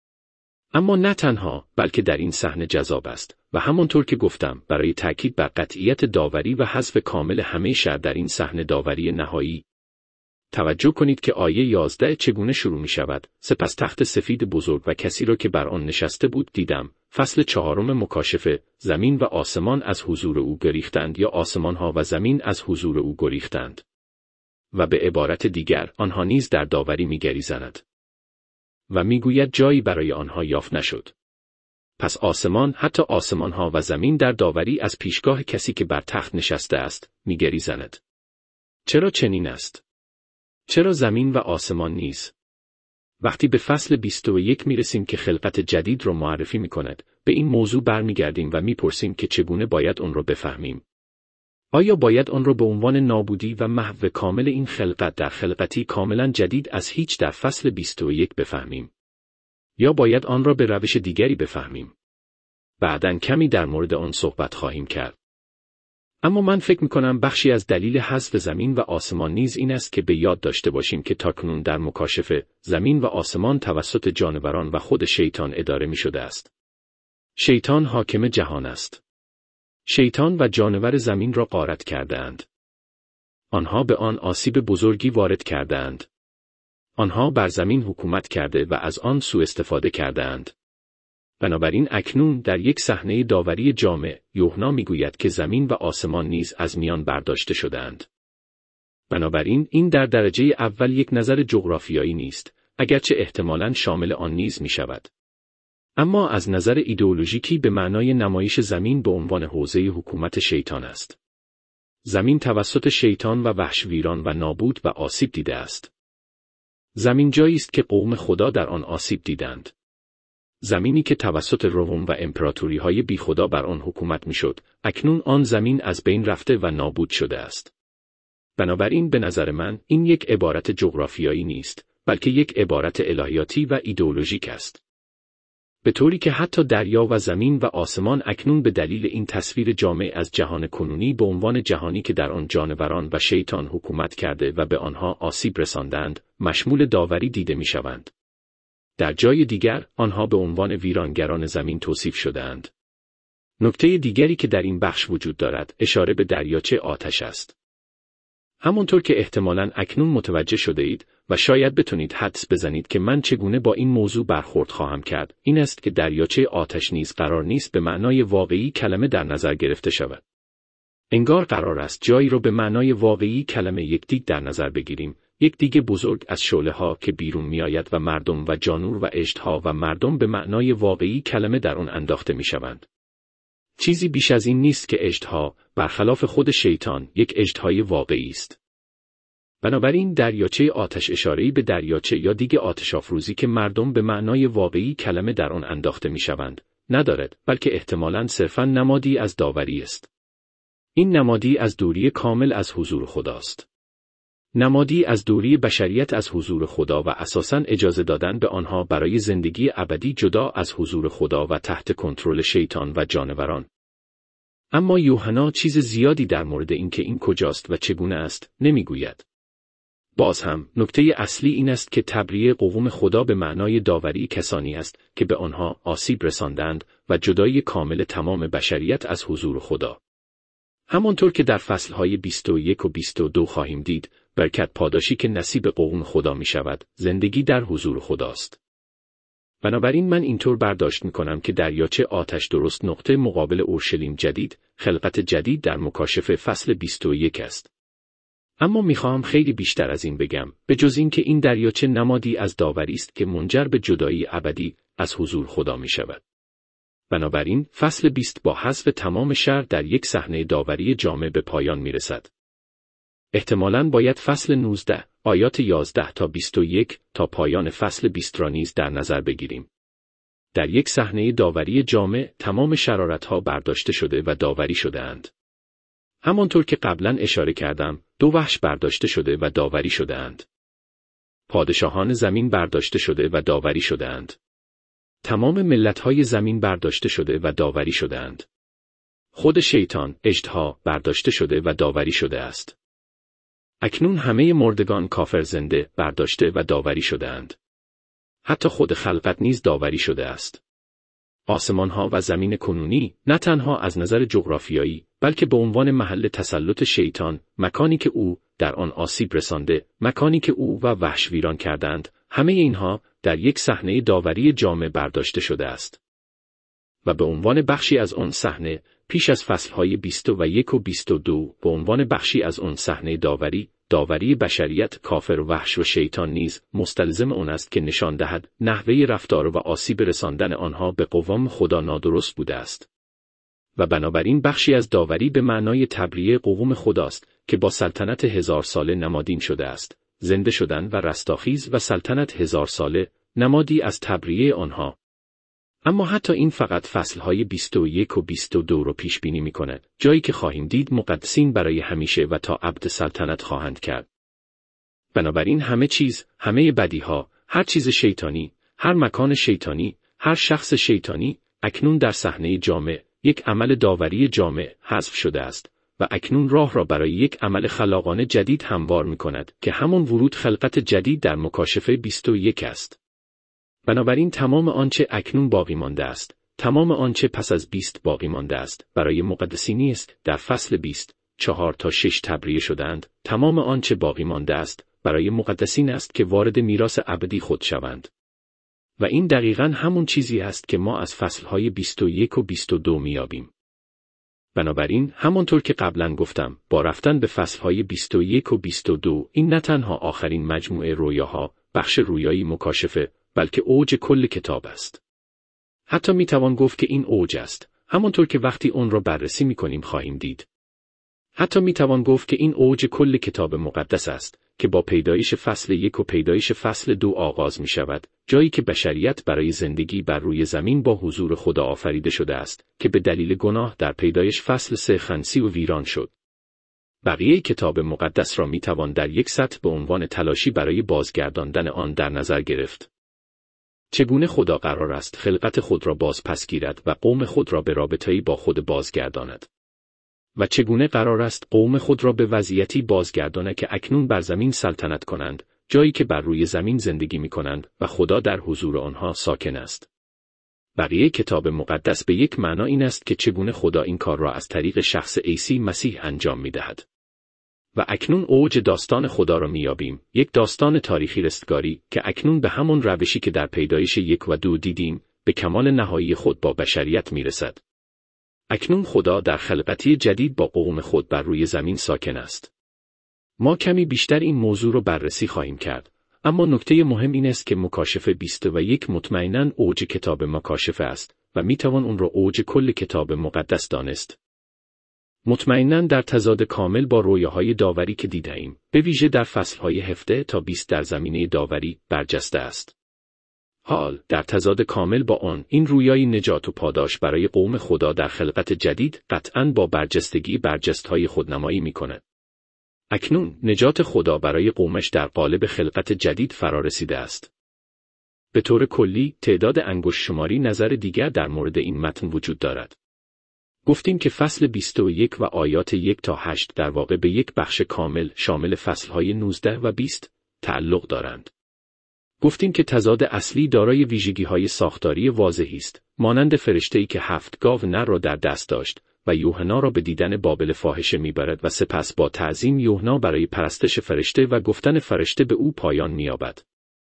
اما نه تنها، بلکه در این صحنه جذاب است و همانطور که گفتم برای تأکید بر قطعیت داوری و حذف کامل همه شر در این صحنه داوری نهایی. توجه کنید که آیه یازده چگونه شروع می شود. سپس تخت سفید بزرگ و کسی را که بر آن نشسته بود دیدم. فصل چهارم مکاشفه. زمین و آسمان از حضور او گریختند یا آسمان ها و زمین از حضور او گریختند. و به عبارت دیگر آنها نیز در داوری می گریزند. و می گوید جایی برای آنها یافت نشد. پس آسمان، حتی آسمان ها و زمین در داوری از پیشگاه کسی که بر تخت نشسته است می گریزند. چرا چنین است؟ چرا زمین و آسمان نیز؟ وقتی به فصل بیست و یک می رسیم که خلقت جدید را معرفی می کند، به این موضوع برمیگردیم و می پرسیم که چگونه باید آن را بفهمیم. آیا باید آن را به عنوان نابودی و محو کامل این خلقت در خلقتی کاملا جدید از هیچ در فصل بیست و یک بفهمیم؟ یا باید آن را به روش دیگری بفهمیم؟ بعداً کمی در مورد آن صحبت خواهیم کرد. اما من فکر می‌کنم بخشی از دلیل حذف زمین و آسمان نیز این است که به یاد داشته باشیم که تاکنون در مکاشفه زمین و آسمان توسط جانوران و خود شیطان اداره می‌شده است. شیطان حاکم جهان است. شیطان و جانور زمین را غارت کرده‌اند. آنها به آن آسیب بزرگی وارد کرده‌اند. آنها بر زمین حکومت کرده و از آن سوء استفاده کرده‌اند. بنابراین اکنون در یک صحنه داوری جامع، یوحنا میگوید که زمین و آسمان نیز از میان برداشته شده‌اند. بنابراین این در درجه اول یک نظر جغرافیایی نیست، اگرچه احتمالاً شامل آن نیز می شود. اما از نظر ایدئولوژیکی به معنای نمایش زمین به عنوان حوزه حکومت شیطان است. زمین توسط شیطان و وحشی‌ویران و نابود و آسیب دیده است. زمین جایی است که قوم خدا در آن آسیب دیدند. زمینی که توسط روم و امپراتوری‌های بی خدا بر آن حکومت می‌شد، اکنون آن زمین از بین رفته و نابود شده است. بنابراین به نظر من این یک عبارت جغرافیایی نیست، بلکه یک عبارت الهیاتی و ایدئولوژیک است. به طوری که حتی دریا و زمین و آسمان اکنون به دلیل این تصویر جامع از جهان کنونی به عنوان جهانی که در آن جانوران و شیطان حکومت کرده و به آنها آسیب رساندند، مشمول داوری دیده می‌شوند. در جای دیگر آنها به عنوان ویرانگران زمین توصیف شده‌اند. نکته دیگری که در این بخش وجود دارد اشاره به دریاچه آتش است. همونطور که احتمالاً اکنون متوجه شده اید و شاید بتونید حدس بزنید که من چگونه با این موضوع برخورد خواهم کرد، این است که دریاچه آتش نیز قرار نیست به معنای واقعی کلمه در نظر گرفته شود. انگار قرار است جایی را به معنای واقعی کلمه یک دیگ در نظر بگیریم، یک دیگ بزرگ از شعله‌ها که بیرون می‌آید و مردم و جانور و اژدها و مردم به معنای واقعی کلمه در آن انداخته می‌شوند. چیزی بیش از این نیست که اژدها، برخلاف خود شیطان، یک اژدهای واقعی است. بنابراین دریاچه آتش اشاره‌ای به دریاچه یا دیگ آتش افروزی که مردم به معنای واقعی کلمه در آن انداخته می‌شوند، ندارد، بلکه احتمالاً صرفاً نمادی از داوری است. این نمادی از دوری کامل از حضور خداست. نمادی از دوری بشریت از حضور خدا و اساساً اجازه دادن به آنها برای زندگی ابدی جدا از حضور خدا و تحت کنترل شیطان و جانوران. اما یوحنا چیز زیادی در مورد اینکه این کجاست و چگونه است نمیگوید. باز هم نکته اصلی این است که تبریه قوم خدا به معنای داوری کسانی است که به آنها آسیب رساندند و جدایی کامل تمام بشریت از حضور خدا. همانطور که در فصلهای بیست و یک و بیست و دو خواهیم دید، برکت پاداشی که نصیب قوم خدا می شود، زندگی در حضور خداست. بنابراین من اینطور برداشت می کنم که دریاچه آتش درست نقطه مقابل اورشلیم جدید، خلقت جدید در مکاشفه فصل بیست و یک است. اما می خواهم خیلی بیشتر از این بگم، به جز این که این دریاچه نمادی از داوری است که منجر به جدایی ابدی از حضور خدا می شود. بنابراین فصل بیست با حذف تمام شر در یک صحنه داوری جامع به پایان می رسد. احتمالاً باید فصل نوزده، آیات یازده تا بیست و یک تا پایان فصل بیست را نیز در نظر بگیریم. در یک صحنه داوری جامع تمام شرارت‌ها برداشته شده و داوری شده‌اند. همانطور که قبلا اشاره کردم، دو وحش برداشته شده و داوری شده‌اند. پادشاهان زمین برداشته شده و داوری شده‌اند. تمام ملت‌های زمین برداشته شده و داوری شده‌اند. خود شیطان، اژدها، برداشته شده و داوری شده است. اکنون همه مردگان کافر زنده برداشته و داوری شده‌اند. حتی خود خلقت نیز داوری شده است. آسمان‌ها و زمین کنونی نه تنها از نظر جغرافیایی، بلکه به عنوان محل تسلط شیطان، مکانی که او در آن آسیب رسانده، مکانی که او و وحش ویران کردند، همه اینها در یک صحنه داوری جامع برداشته شده است. و به عنوان بخشی از آن صحنه، پیش از فصلهای بیست و یک و بیست و دو، به عنوان بخشی از آن صحنه داوری، داوری بشریت، کافر، وحش و شیطان نیز مستلزم آن است که نشان دهد نحوه رفتار و آسیب رساندن آنها به قوام خدا نادرست بوده است. و بنابراین بخشی از داوری به معنای تبریه قوم خداست که با سلطنت هزار ساله نمادین شده است، زنده شدن و رستاخیز و سلطنت هزار ساله، نمادی از تبریه آنها. اما حتی این فقط فصلهای بیست و یک و بیست و دو رو پیش بینی می کند، جایی که خواهیم دید مقدسین برای همیشه و تا ابد سلطنت خواهند کرد. بنابراین همه چیز، همه بدیها، هر چیز شیطانی، هر مکان شیطانی، هر شخص شیطانی، اکنون در صحنه جامع، یک عمل داوری جامع حذف شده است و اکنون راه را برای یک عمل خلاقانه جدید هموار می کند که همون ورود خلقت جدید در مکاشفه بیست و یک است. بنابراین تمام آنچه اکنون باقی مانده است، تمام آنچه پس از بیست باقی مانده است، برای مقدسینی است در فصل بیست، چهار تا شش تبریه شدند، تمام آنچه باقی مانده است، برای مقدسین است که وارد میراث ابدی خود شوند. و این دقیقاً همون چیزی است که ما از فصلهای بیست و یک و بیست و دو میابیم. بنابراین همانطور که قبلا گفتم، با رفتن به فصلهای بیست و یک و بیست و دو، این نه تنها آخرین مجموعه رویاها، بخش رویایی مکاشفه، بلکه اوج کل کتاب است. حتی میتوان گفت که این اوج است، همانطور که وقتی اون را بررسی میکنیم خواهیم دید. حتی میتوان گفت که این اوج کل کتاب مقدس است، که با پیدایش فصل یک و پیدایش فصل دو آغاز می شود، جایی که بشریت برای زندگی بر روی زمین با حضور خدا آفریده شده است، که به دلیل گناه در پیدایش فصل سه خنثی و ویران شد. بقیه کتاب مقدس را میتوان در یک سطح به عنوان تلاشی برای بازگرداندن آن در نظر گرفت. چگونه خدا قرار است خلقت خود را باز پس گیرد و قوم خود را به رابطه‌ای با خود بازگرداند؟ و چگونه قرار است قوم خود را به وضعیتی بازگرداند که اکنون بر زمین سلطنت کنند، جایی که بر روی زمین زندگی می کنند و خدا در حضور آنها ساکن است؟ بقیه کتاب مقدس به یک معنا این است که چگونه خدا این کار را از طریق شخص عیسی مسیح انجام می دهد. و اکنون اوج داستان خدا را میابیم، یک داستان تاریخی رستگاری که اکنون به همون روشی که در پیدایش یک و دو دیدیم، به کمال نهایی خود با بشریت میرسد. اکنون خدا در خلقتی جدید با قوم خود بر روی زمین ساکن است. ما کمی بیشتر این موضوع را بررسی خواهیم کرد، اما نکته مهم این است که مکاشفه بیست و یک مطمئناً اوج کتاب مکاشفه است و میتوان اون را اوج کل کتاب مقدس دانست. مطمئناً در تضاد کامل با رویاهای داوری که دیده‌ایم، به ویژه در فصلهای هفده تا بیست در زمینه داوری برجسته است. حال در تضاد کامل با آن، این رویای نجات و پاداش برای قوم خدا در خلقت جدید قطعاً با برجستگی برجستهای خودنمایی می‌کند. اکنون نجات خدا برای قومش در قالب خلقت جدید فرا رسیده است. به طور کلی، تعداد انگشت شماری نظر دیگر در مورد این متن وجود دارد. گفتیم که فصل بیست و یک و آیات یک تا هشت در واقع به یک بخش کامل شامل فصلهای نوزده و بیست تعلق دارند. گفتیم که تضاد اصلی دارای ویژگی‌های ساختاری واضحی است، مانند فرشته‌ای که هفت گاو نر را در دست داشت و یوحنا را به دیدن بابل فاحشه می‌برد و سپس با تعظیم یوحنا برای پرستش فرشته و گفتن فرشته به او پایان می‌یابد.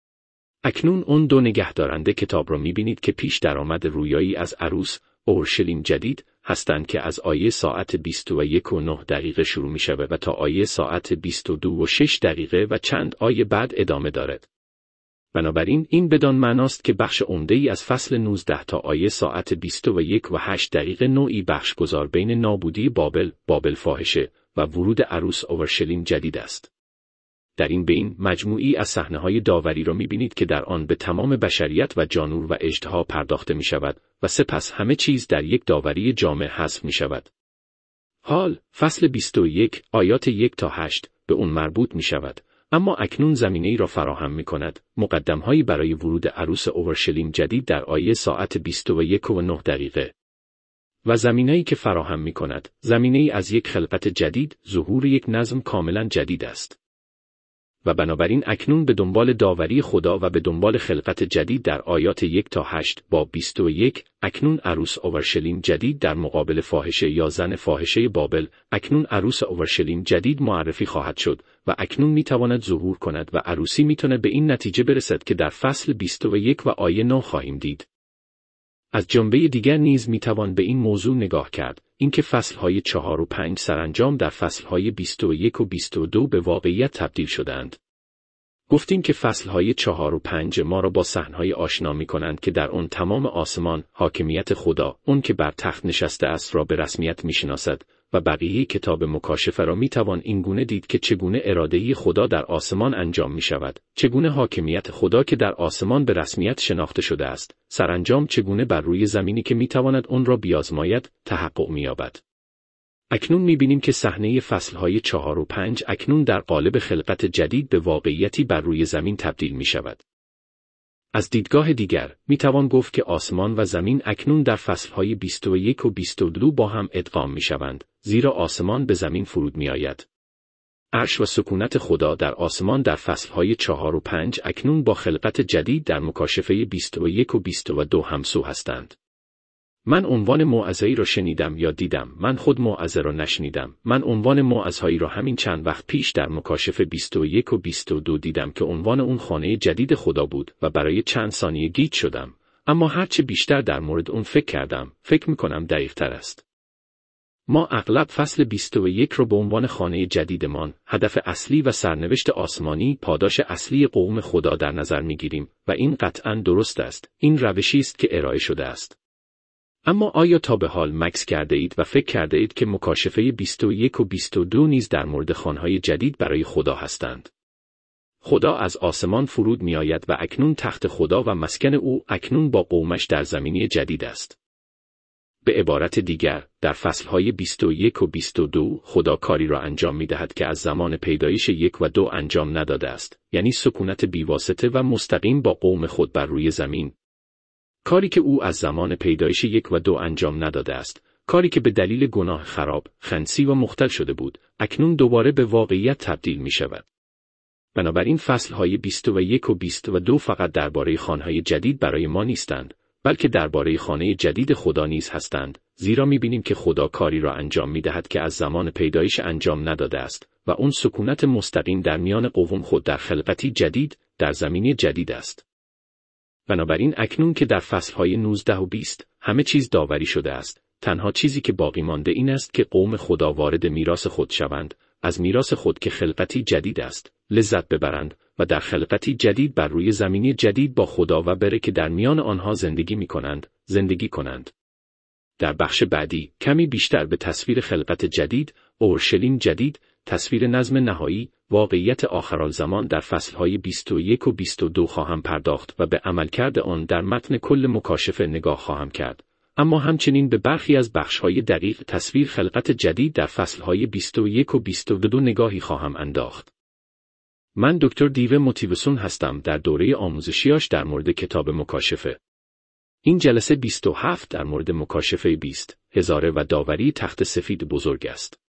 اکنون اون دو نگهدارنده کتاب را می‌بینید که پیش درآمد رویایی از عروس اورشلیم جدید هستند که از آیه ساعت بیست و یک و نه دقیقه شروع می شود و تا آیه ساعت بیست و دو و شش دقیقه و چند آیه بعد ادامه دارد. بنابراین این بدان معناست که بخش عمده‌ای از فصل نوزده تا آیه ساعت بیست و یک و هشت دقیقه نوعی بخش گذار بین نابودی بابل، بابل فاحشه و ورود عروس اورشلیم جدید است. در این بین مجموعی از صحنه‌های داوری را می‌بینید که در آن به تمام بشریت و جانور و اژدها پرداخته می‌شود و سپس همه چیز در یک داوری جامع حذف می‌شود. حال فصل بیست و یک آیات یک تا هشت به اون مربوط می‌شود، اما اکنون زمینه‌ای را فراهم می‌کند، مقدمه‌هایی برای ورود عروس اورشلیم جدید در آیه ساعت بیست و یک و نه دقیقه. و زمینه‌ای که فراهم می‌کند، زمینه‌ای از یک خلقت جدید، ظهور یک نظم کاملاً جدید است. و بنابراین اکنون به دنبال داوری خدا و به دنبال خلقت جدید در آیات یک تا هشت با بیست و یک، اکنون عروس اورشلیم جدید در مقابل فاحشه یا زن فاحشه بابل، اکنون عروس اورشلیم جدید معرفی خواهد شد و اکنون میتواند ظهور کند و عروسی میتونه به این نتیجه برسد که در فصل بیست و یک و آیه نه خواهیم دید. از جنبه دیگر نیز میتوان به این موضوع نگاه کرد، اینکه فصلهای چهار و پنج سرانجام در فصلهای بیست و یک و بیست و دو به واقعیت تبدیل شدند. گفتیم که فصلهای چهار و پنج ما را با صحنه‌های آشنا می‌کنند که در آن تمام آسمان حاکمیت خدا، اون که بر تخت نشسته است، را به رسمیت می‌شناسد و بقیه کتاب مکاشفه را می‌توان اینگونه دید که چگونه اراده‌ی خدا در آسمان انجام می‌شود، چگونه حاکمیت خدا که در آسمان به رسمیت شناخته شده است، سرانجام چگونه بر روی زمینی که می‌تواند آن را بیازماید، تحقق می‌یابد. اکنون می‌بینیم که صحنه فصلهای چهار و پنج اکنون در قالب خلقت جدید به واقعیتی بر روی زمین تبدیل می‌شود. از دیدگاه دیگر، می‌توان گفت که آسمان و زمین اکنون در فصلهای بیست و یک و بیست و دو با هم ادغام می‌شوند، زیرا آسمان به زمین فرود می‌آید. عرش و سکونت خدا در آسمان در فصلهای چهار و پنج اکنون با خلقت جدید در مکاشفه بیست و یک و بیست و دو همسو هستند. من عنوان موعظه‌ای را شنیدم یا دیدم، من خود موعظه را نشنیدم. من عنوان موعظه‌ای را همین چند وقت پیش در مکاشفه بیست و یک و بیست و دو دیدم که عنوان اون خانه جدید خدا بود و برای چند ثانیه گیج شدم، اما هرچه بیشتر در مورد اون فکر کردم، فکر می‌کنم دقیق‌تر است. ما اغلب فصل بیست و یک را به عنوان خانه جدیدمان، هدف اصلی و سرنوشت آسمانی، پاداش اصلی قوم خدا در نظر می‌گیریم و این قطعاً درست است. این روشی است که ارائه شده است. اما آیا تا به حال مکث کرده اید و فکر کرده اید که مکاشفه بیست و یک و بیست و دو نیز در مورد خانه‌های جدید برای خدا هستند؟ خدا از آسمان فرود می آید و اکنون تخت خدا و مسکن او اکنون با قومش در زمینی جدید است. به عبارت دیگر، در فصلهای بیست و یک و بیست و دو خدا کاری را انجام می دهد که از زمان پیدایش یک و دو انجام نداده است، یعنی سکونت بیواسطه و مستقیم با قوم خود بر روی زمین. کاری که او از زمان پیدایش یک و دو انجام نداده است، کاری که به دلیل گناه خراب، خنثی و مختل شده بود، اکنون دوباره به واقعیت تبدیل می شود. بنابراین فصلهای بیست و یک و بیست و دو فقط درباره خانه‌های جدید برای ما نیستند، بلکه درباره خانه جدید خدا نیز هستند، زیرا می بینیم که خدا کاری را انجام می دهد که از زمان پیدایش انجام نداده است و اون سکونت مستقیم در میان قوم خود در خلقتی جدید، در زمینی جدید است. بنابراین اکنون که در فصلهای نوزده و بیست همه چیز داوری شده است، تنها چیزی که باقی مانده این است که قوم خدا وارد میراث خود شوند، از میراث خود که خلقتی جدید است، لذت ببرند و در خلقتی جدید بر روی زمینی جدید با خدا و بره که در میان آنها زندگی می کنند، زندگی کنند. در بخش بعدی کمی بیشتر به تصویر خلقت جدید، اورشلیم جدید، تصویر نظم نهایی، واقعیت آخرالزمان در فصلهای بیست و یک و بیست و دو خواهم پرداخت و به عملکرد آن در متن کل مکاشفه نگاه خواهم کرد. اما همچنین به برخی از بخش‌های دقیق تصویر خلقت جدید در فصلهای بیست و یک و بیست و دو نگاهی خواهم انداخت. من دکتر دیو موتیوسون هستم در دوره آموزشیاش در مورد کتاب مکاشفه. این جلسه بیست و هفت در مورد مکاشفه بیست هزاره و داوری تخت سفید بزرگ است.